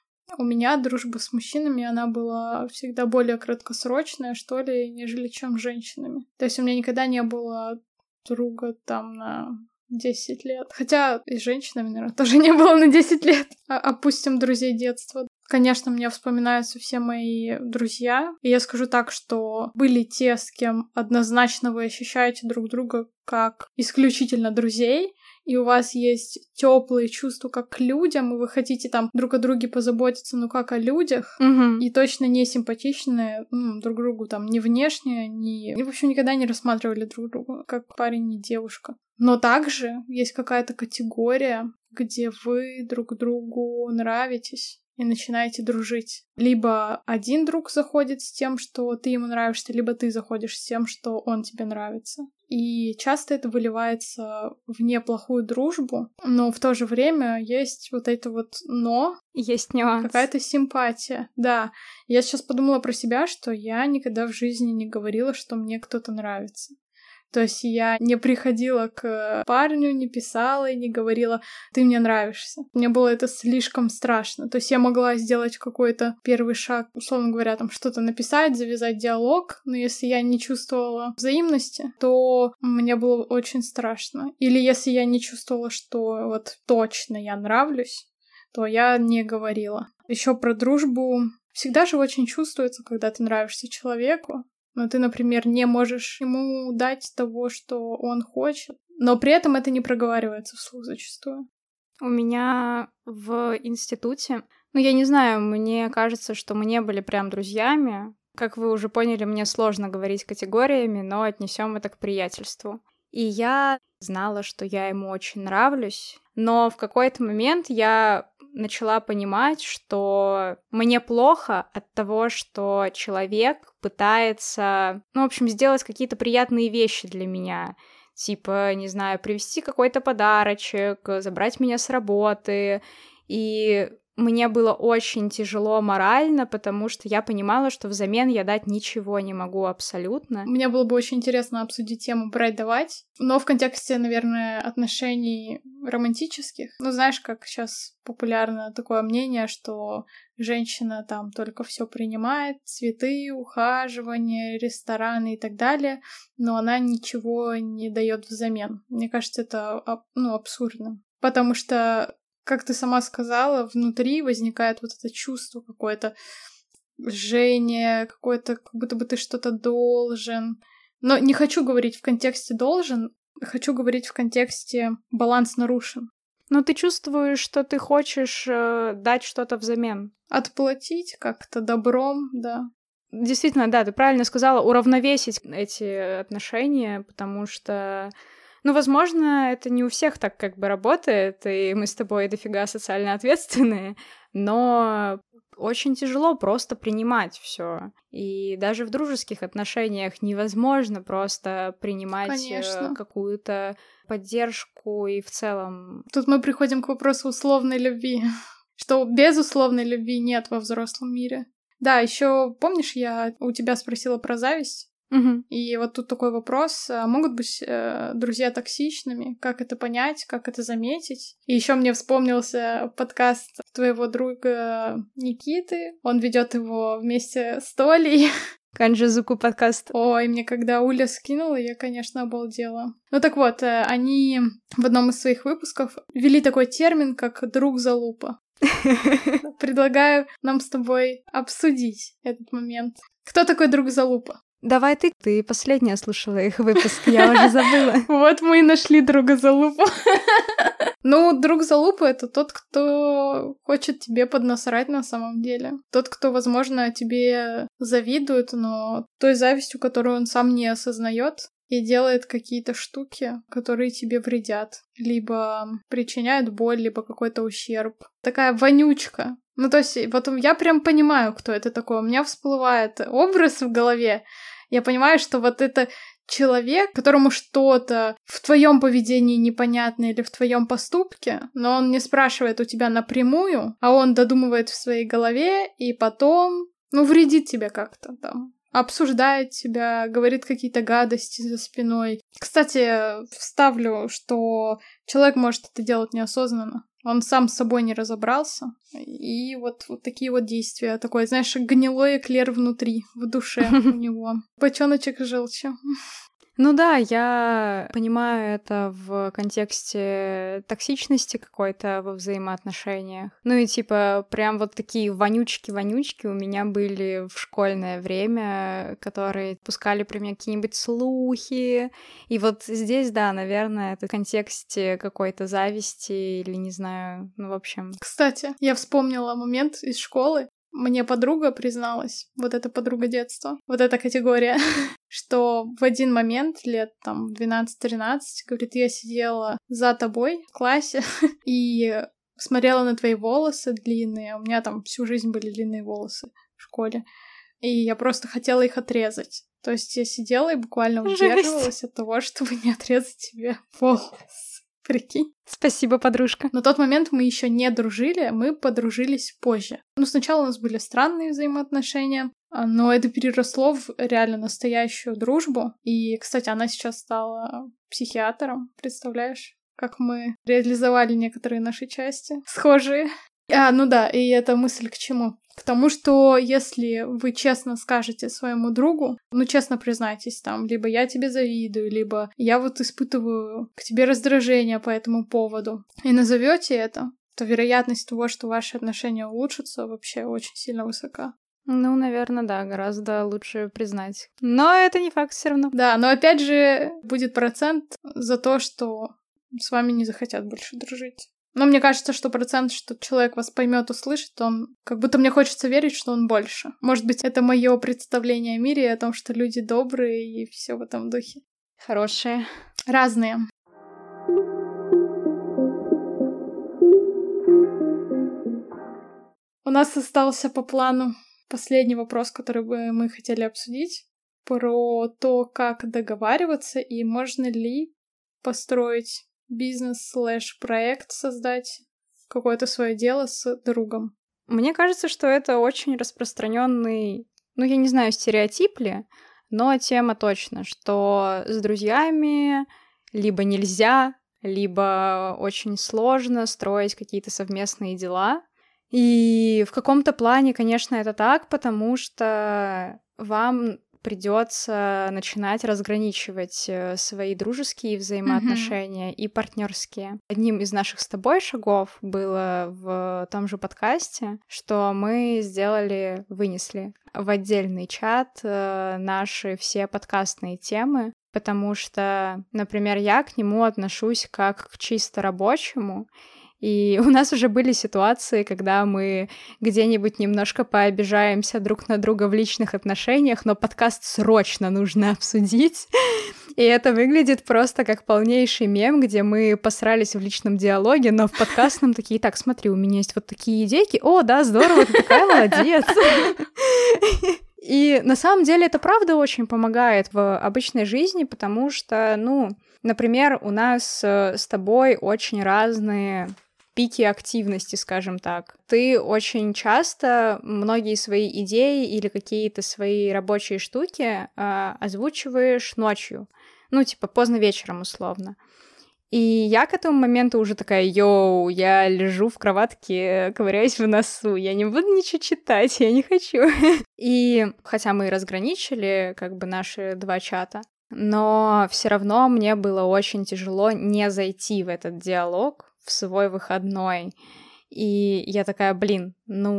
у меня дружба с мужчинами, она была всегда более краткосрочная, что ли, нежели чем с женщинами. То есть у меня никогда не было друга там на десять лет. Хотя и с женщинами, наверное, тоже не было на десять лет. А- опустим друзей детства. Конечно, мне вспоминаются все мои друзья. И я скажу так, что были те, с кем однозначно вы ощущаете друг друга как исключительно друзей, и у вас есть теплые чувства как к людям, и вы хотите там друг о друге позаботиться, ну как о людях, Угу. и точно не симпатичные ну, друг другу там ни внешне, ни... И, в общем, никогда не рассматривали друг друга как парень и девушка. Но также есть какая-то категория, где вы друг другу нравитесь и начинаете дружить. Либо один друг заходит с тем, что ты ему нравишься, либо ты заходишь с тем, что он тебе нравится. И часто это выливается в неплохую дружбу, но в то же время есть вот это вот «но», Есть нюанс. какая-то симпатия. Да, я сейчас подумала про себя, что я никогда в жизни не говорила, что мне кто-то нравится. То есть я не приходила к парню, не писала и не говорила «ты мне нравишься». Мне было это слишком страшно. То есть я могла сделать какой-то первый шаг, условно говоря, там что-то написать, завязать диалог, но если я не чувствовала взаимности, то мне было очень страшно. Или если я не чувствовала, что вот точно я нравлюсь, то я не говорила. Еще про дружбу. Всегда же очень чувствуется, когда ты нравишься человеку, но ты, например, не можешь ему дать того, что он хочет. Но при этом это не проговаривается вслух зачастую. У меня в институте, ну, я не знаю, мне кажется, что мы не были прям друзьями. Как вы уже поняли, мне сложно говорить категориями, но отнесем это к приятельству. И я знала, что я ему очень нравлюсь, но в какой-то момент я начала понимать, что мне плохо от того, что человек пытается, ну, в общем, сделать какие-то приятные вещи для меня. Типа, не знаю, привезти какой-то подарочек, забрать меня с работы. И мне было очень тяжело морально, потому что я понимала, что взамен я дать ничего не могу абсолютно. Мне было бы очень интересно обсудить тему брать-давать, но в контексте, наверное, отношений романтических. Ну, знаешь, как сейчас популярно такое мнение, что женщина там только все принимает, цветы, ухаживание, рестораны и так далее, но она ничего не дает взамен. Мне кажется, это, ну, абсурдно. Потому что, как ты сама сказала, внутри возникает вот это чувство какое-то жжение, какое-то, как будто бы ты что-то должен. Но не хочу говорить в контексте «должен», хочу говорить в контексте «баланс нарушен». Но ты чувствуешь, что ты хочешь э, дать что-то взамен. Отплатить как-то добром, да. Действительно, да, ты правильно сказала, уравновесить эти отношения, потому что, ну, возможно, это не у всех так как бы работает, и мы с тобой дофига социально ответственные, но очень тяжело просто принимать все. И даже в дружеских отношениях невозможно просто принимать Конечно. какую-то поддержку и в целом... Тут мы приходим к вопросу условной любви, что безусловной любви нет во взрослом мире. Да, еще помнишь, я у тебя спросила про зависть? Угу. И вот тут такой вопрос. А могут быть э, друзья токсичными? Как это понять? Как это заметить? И еще мне вспомнился подкаст твоего друга Никиты. Он ведет его вместе с Толей. Канджизуку подкаст. Ой, мне когда Уля скинула, я, конечно, обалдела. Ну так вот, э, они в одном из своих выпусков ввели такой термин, как «друг-залупа». Предлагаю нам с тобой обсудить этот момент. Кто такой друг-залупа? Давай ты, ты последняя слушала их выпуск, я уже забыла. Вот мы и нашли друга за лупу. Ну, друг за лупу — это тот, кто хочет тебе поднасрать на самом деле. Тот, кто, возможно, тебе завидует, но той завистью, которую он сам не осознает, и делает какие-то штуки, которые тебе вредят. Либо причиняют боль, либо какой-то ущерб. Такая вонючка. Ну, то есть, вот я прям понимаю, кто это такой. У меня всплывает образ в голове. Я понимаю, что вот это человек, которому что-то в твоем поведении непонятно или в твоем поступке, но он не спрашивает у тебя напрямую, а он додумывает в своей голове и потом, ну, вредит тебе как-то там. Обсуждает тебя, говорит какие-то гадости за спиной. Кстати, вставлю, что человек может это делать неосознанно. Он сам с собой не разобрался. И вот, вот такие вот действия. Такой, знаешь, гнилой эклер внутри, в душе у него. Бочоночек желчи. Ну да, я понимаю это в контексте токсичности какой-то во взаимоотношениях. Ну и типа прям вот такие вонючки-вонючки у меня были в школьное время, которые пускали про меня какие-нибудь слухи. И вот здесь, да, наверное, это в контексте какой-то зависти или, не знаю, ну в общем. Кстати, я вспомнила момент из школы. Мне подруга призналась, вот эта подруга детства, вот эта категория, что в один момент, лет там двенадцать-тринадцать, говорит, я сидела за тобой в классе и смотрела на твои волосы длинные. У меня там всю жизнь были длинные волосы в школе. И я просто хотела их отрезать. То есть я сидела и буквально удерживалась от того, чтобы не отрезать тебе волосы. Прикинь. Спасибо, подружка. На тот момент мы еще не дружили, мы подружились позже. Ну, сначала у нас были странные взаимоотношения, но это переросло в реально настоящую дружбу. И, кстати, она сейчас стала психиатром, представляешь? Как мы реализовали некоторые наши части схожие. А, ну да, и эта мысль к чему? К тому, что если вы честно скажете своему другу, ну, честно признайтесь там, либо я тебе завидую, либо я вот испытываю к тебе раздражение по этому поводу, и назовете это, то вероятность того, что ваши отношения улучшатся, вообще очень сильно высока. Ну, наверное, да, гораздо лучше признать. Но это не факт все равно. Да, но опять же будет процент за то, что с вами не захотят больше дружить. Но мне кажется, что процент, что человек вас поймет, услышит, он... Как будто мне хочется верить, что он больше. Может быть, это мое представление о мире, о том, что люди добрые и все в этом духе. Хорошие. Разные. У нас остался по плану последний вопрос, который бы мы хотели обсудить. Про то, как договариваться и можно ли построить бизнес-слэш-проект, создать какое-то свое дело с другом. Мне кажется, что это очень распространенный, ну, я не знаю, стереотип ли, но тема точно, что с друзьями либо нельзя, либо очень сложно строить какие-то совместные дела. И в каком-то плане, конечно, это так, потому что вам придется начинать разграничивать свои дружеские взаимоотношения mm-hmm. и партнерские. Одним из наших с тобой шагов было в том же подкасте, что мы сделали, вынесли в отдельный чат наши все подкастные темы, потому что, например, я к нему отношусь как к чисто рабочему. И у нас уже были ситуации, когда мы где-нибудь немножко пообижаемся друг на друга в личных отношениях, но подкаст срочно нужно обсудить. И это выглядит просто как полнейший мем, где мы посрались в личном диалоге, но в подкастном такие: так, смотри, у меня есть вот такие идейки. О, да, здорово, ты такая молодец. И на самом деле это правда очень помогает в обычной жизни, потому что, ну, например, у нас с тобой очень разные пики активности, скажем так. Ты очень часто многие свои идеи или какие-то свои рабочие штуки э, озвучиваешь ночью. Ну, типа, поздно вечером, условно. И я к этому моменту уже такая: йоу, я лежу в кроватке, ковыряюсь в носу, я не буду ничего читать, я не хочу. И хотя мы и разграничили как бы наши два чата, но все равно мне было очень тяжело не зайти в этот диалог в свой выходной. И я такая: блин, ну,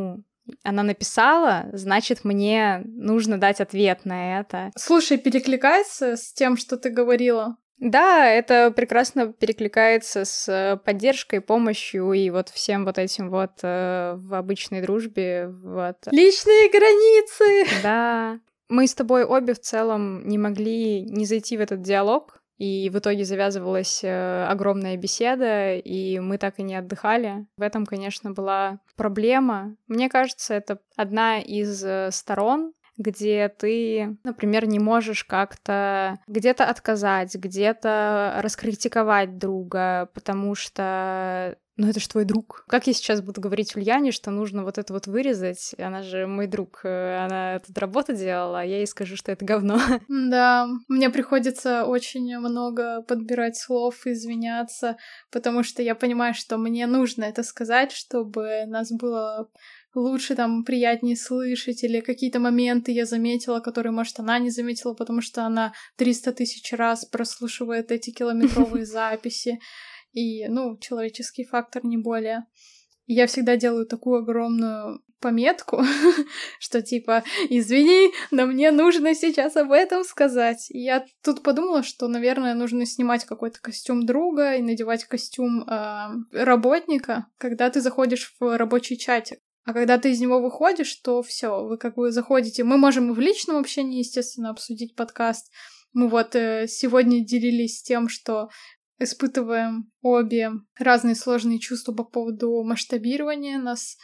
она написала, значит, мне нужно дать ответ на это. Слушай, перекликается с тем, что ты говорила? Да, это прекрасно перекликается с поддержкой, помощью и вот всем вот этим вот э, в обычной дружбе. Вот. Личные границы! Да. Мы с тобой обе в целом не могли не зайти в этот диалог, и в итоге завязывалась э, огромная беседа, и мы так и не отдыхали. В этом, конечно, была проблема. Мне кажется, это одна из э, сторон, где ты, например, не можешь как-то где-то отказать, где-то раскритиковать друга, потому что, ну, это же твой друг. Как я сейчас буду говорить Ульяне, что нужно вот это вот вырезать? Она же мой друг, она тут работу делала, а я ей скажу, что это говно. Да, мне приходится очень много подбирать слов, извиняться, потому что я понимаю, что мне нужно это сказать, чтобы нас было лучше, там, приятнее слышать, или какие-то моменты я заметила, которые, может, она не заметила, потому что она триста тысяч раз прослушивает эти километровые записи, и, ну, человеческий фактор не более. И я всегда делаю такую огромную пометку, что типа, извини, но мне нужно сейчас об этом сказать. И я тут подумала, что, наверное, нужно снимать какой-то костюм друга и надевать костюм э, работника, когда ты заходишь в рабочий чатик. А когда ты из него выходишь, то все, вы как бы заходите. Мы можем и в личном общении, естественно, обсудить подкаст. Мы вот э, сегодня делились тем, что испытываем обе разные сложные чувства по поводу масштабирования. Нас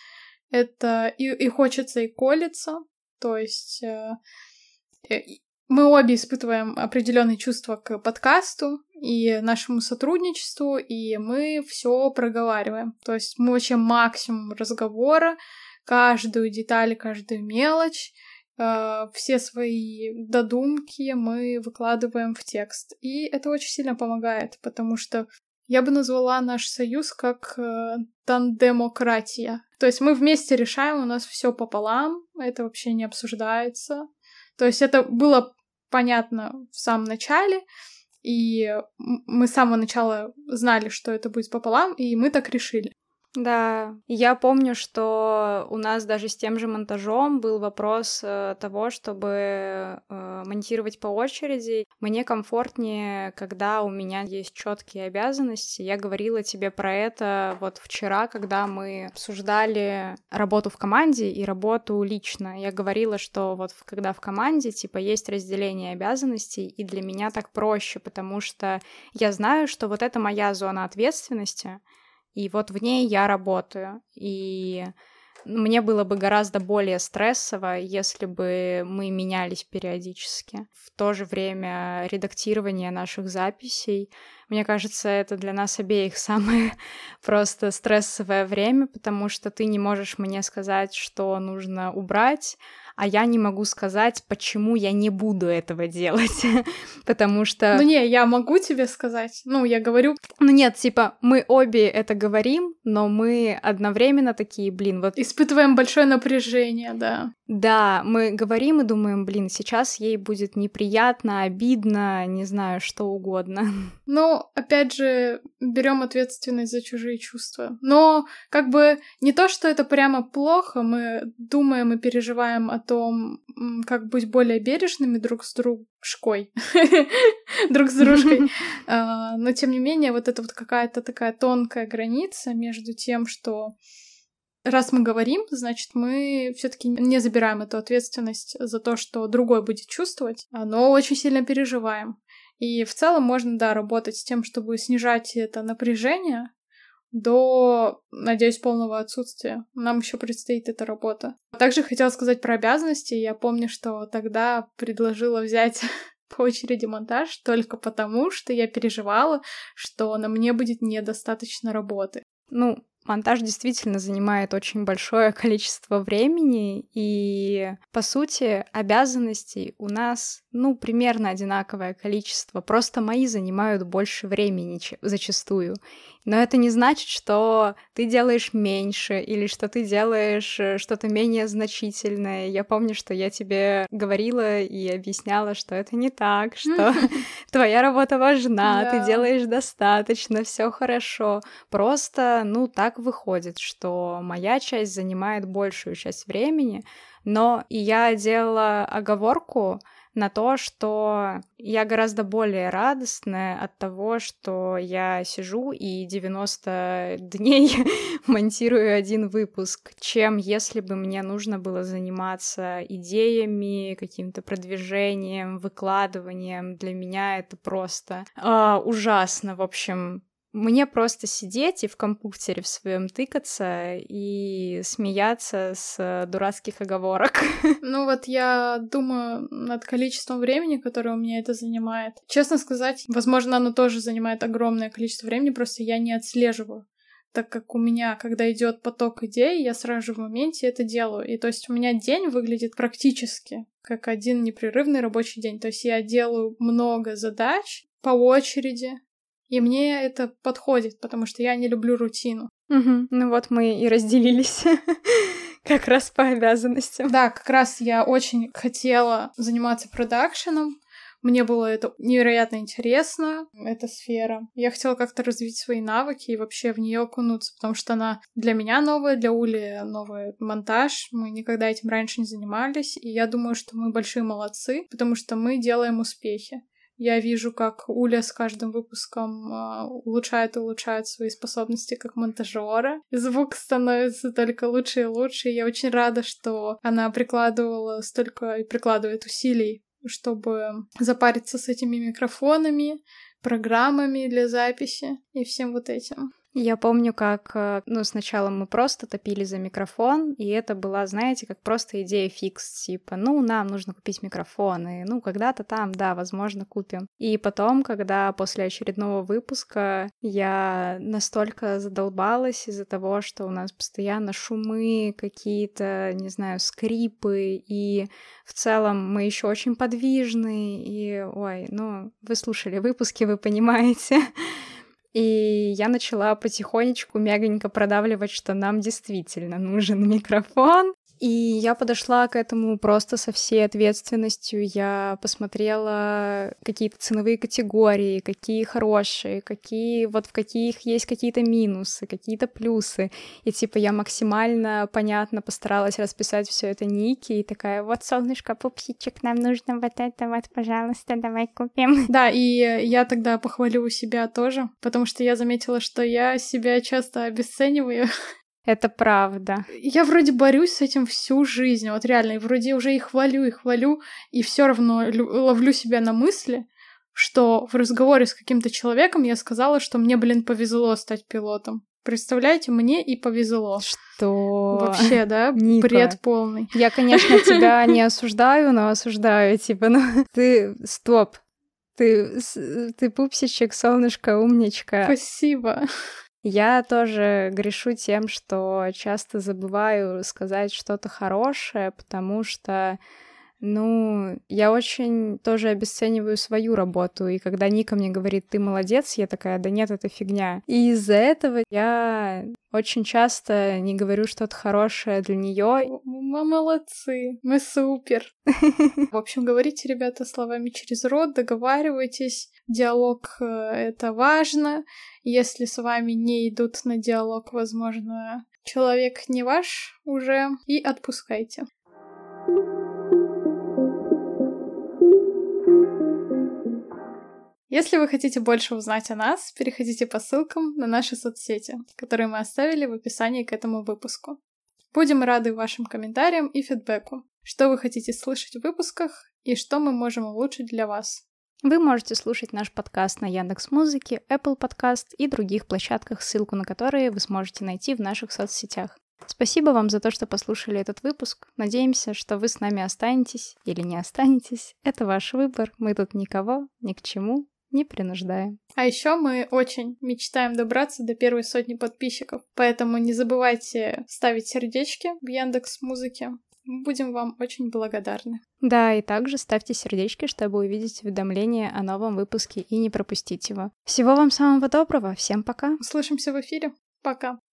это и, и хочется, и колется. То есть э, э, мы обе испытываем определенные чувства к подкасту и нашему сотрудничеству, и мы все проговариваем. То есть мы вообще максимум разговора, каждую деталь, каждую мелочь, э, все свои додумки мы выкладываем в текст. И это очень сильно помогает, потому что я бы назвала наш союз как э, тандемократия. То есть мы вместе решаем, у нас все пополам, это вообще не обсуждается. То есть это было понятно в самом начале, и мы с самого начала знали, что это будет пополам, и мы так решили. Да, я помню, что у нас даже с тем же монтажом был вопрос э, того, чтобы э, монтировать по очереди. Мне комфортнее, когда у меня есть четкие обязанности. Я говорила тебе про это вот вчера, когда мы обсуждали работу в команде и работу лично. Я говорила, что вот когда в команде типа есть разделение обязанностей, и для меня так проще, потому что я знаю, что вот это моя зона ответственности, и вот в ней я работаю. И мне было бы гораздо более стрессово, если бы мы менялись периодически. В то же время редактирование наших записей, мне кажется, это для нас обеих самое просто стрессовое время, потому что ты не можешь мне сказать, что нужно убрать, а я не могу сказать, почему я не буду этого делать, потому что... Ну не, я могу тебе сказать, ну я говорю... Ну нет, типа, мы обе это говорим, но мы одновременно такие, блин, вот... Испытываем большое напряжение, да. Да, мы говорим и думаем, блин, сейчас ей будет неприятно, обидно, не знаю, что угодно. Ну, опять же, берем ответственность за чужие чувства. Но, как бы, не то, что это прямо плохо, мы думаем и переживаем о том, как быть более бережными друг с дружкой. Друг с дружкой. Но, тем не менее, вот это вот какая-то такая тонкая граница между тем, что раз мы говорим, значит, мы все-таки не забираем эту ответственность за то, что другой будет чувствовать, но очень сильно переживаем. И в целом можно, да, работать с тем, чтобы снижать это напряжение до, надеюсь, полного отсутствия. Нам еще предстоит эта работа. Также хотела сказать про обязанности. Я помню, что тогда предложила взять по очереди монтаж только потому, что я переживала, что на мне будет недостаточно работы. Ну, монтаж действительно занимает очень большое количество времени, и, по сути, обязанностей у нас, ну, примерно одинаковое количество, просто мои занимают больше времени зачастую. Но это не значит, что ты делаешь меньше или что ты делаешь что-то менее значительное. Я помню, что я тебе говорила и объясняла, что это не так, что твоя работа важна, ты делаешь достаточно, все хорошо. Просто, ну, так так выходит, что моя часть занимает большую часть времени, но и я делала оговорку на то, что я гораздо более радостная от того, что я сижу и девяносто дней монтирую один выпуск, чем если бы мне нужно было заниматься идеями, каким-то продвижением, выкладыванием. Для меня это просто а, ужасно, в общем. Мне просто сидеть и в компьютере в своем тыкаться и смеяться с дурацких оговорок. Ну вот я думаю над количеством времени, которое у меня это занимает. Честно сказать, возможно, оно тоже занимает огромное количество времени, просто я не отслеживаю. Так как у меня, когда идет поток идей, я сразу же в моменте это делаю. И то есть у меня день выглядит практически как один непрерывный рабочий день. То есть я делаю много задач по очереди, и мне это подходит, потому что я не люблю рутину. Угу. Ну вот мы и разделились как раз по обязанностям. Да, как раз я очень хотела заниматься продакшеном. Мне было это невероятно интересно, эта сфера. Я хотела как-то развить свои навыки и вообще в нее окунуться, потому что она для меня новая, для Ули новый монтаж. Мы никогда этим раньше не занимались, и я думаю, что мы большие молодцы, потому что мы делаем успехи. Я вижу, как Уля с каждым выпуском э, улучшает и улучшает свои способности как монтажера. Звук становится только лучше и лучше. И я очень рада, что она прикладывала столько и прикладывает усилий, чтобы запариться с этими микрофонами, программами для записи и всем вот этим. Я помню, как, ну, сначала мы просто топили за микрофон, и это была, знаете, как просто идея фикс, типа, ну, нам нужно купить микрофон, и, ну, когда-то там, да, возможно, купим. И потом, когда после очередного выпуска я настолько задолбалась из-за того, что у нас постоянно шумы, какие-то, не знаю, скрипы, и в целом мы еще очень подвижны, и, ой, ну, вы слушали выпуски, вы понимаете. И я начала потихонечку, мягонько продавливать, что нам действительно нужен микрофон. И я подошла к этому просто со всей ответственностью. Я посмотрела какие-то ценовые категории, какие хорошие, какие вот в каких есть какие-то минусы, какие-то плюсы. И типа я максимально понятно постаралась расписать все это Нике. И такая: вот, солнышко, пупсичек, нам нужно вот это вот, пожалуйста, давай купим. Да, и я тогда похвалю себя тоже, потому что я заметила, что я себя часто обесцениваю. Это правда. Я вроде борюсь с этим всю жизнь, вот реально, и вроде уже и хвалю, и хвалю, и все равно ловлю себя на мысли, что в разговоре с каким-то человеком я сказала, что мне, блин, повезло стать пилотом. Представляете, мне и повезло. Что? Вообще, да? Ника. Бред полный. Я, конечно, тебя не осуждаю, но осуждаю, типа, ну, ты, стоп, ты, ты пупсичек, солнышко, умничка. Спасибо. Я тоже грешу тем, что часто забываю сказать что-то хорошее, потому что, ну, я очень тоже обесцениваю свою работу, и когда Ника мне говорит: ты молодец, я такая: да нет, это фигня. И из-за этого я очень часто не говорю что-то хорошее для нее. Мы молодцы, мы супер. В общем, говорите, ребята, словами через рот, договаривайтесь. Диалог — это важно. Если с вами не идут на диалог, возможно, человек не ваш уже, и отпускайте. Если вы хотите больше узнать о нас, переходите по ссылкам на наши соцсети, которые мы оставили в описании к этому выпуску. Будем рады вашим комментариям и фидбэку. Что вы хотите слышать в выпусках и что мы можем улучшить для вас. Вы можете слушать наш подкаст на Яндекс.Музыке, Apple Podcast и других площадках, ссылку на которые вы сможете найти в наших соцсетях. Спасибо вам за то, что послушали этот выпуск. Надеемся, что вы с нами останетесь или не останетесь. Это ваш выбор. Мы тут никого ни к чему не принуждаем. А еще мы очень мечтаем добраться до первой сотни подписчиков. Поэтому не забывайте ставить сердечки в Яндекс.Музыке. Мы будем вам очень благодарны. Да, и также ставьте сердечки, чтобы увидеть уведомления о новом выпуске и не пропустить его. Всего вам самого доброго, всем пока! Услышимся в эфире. Пока!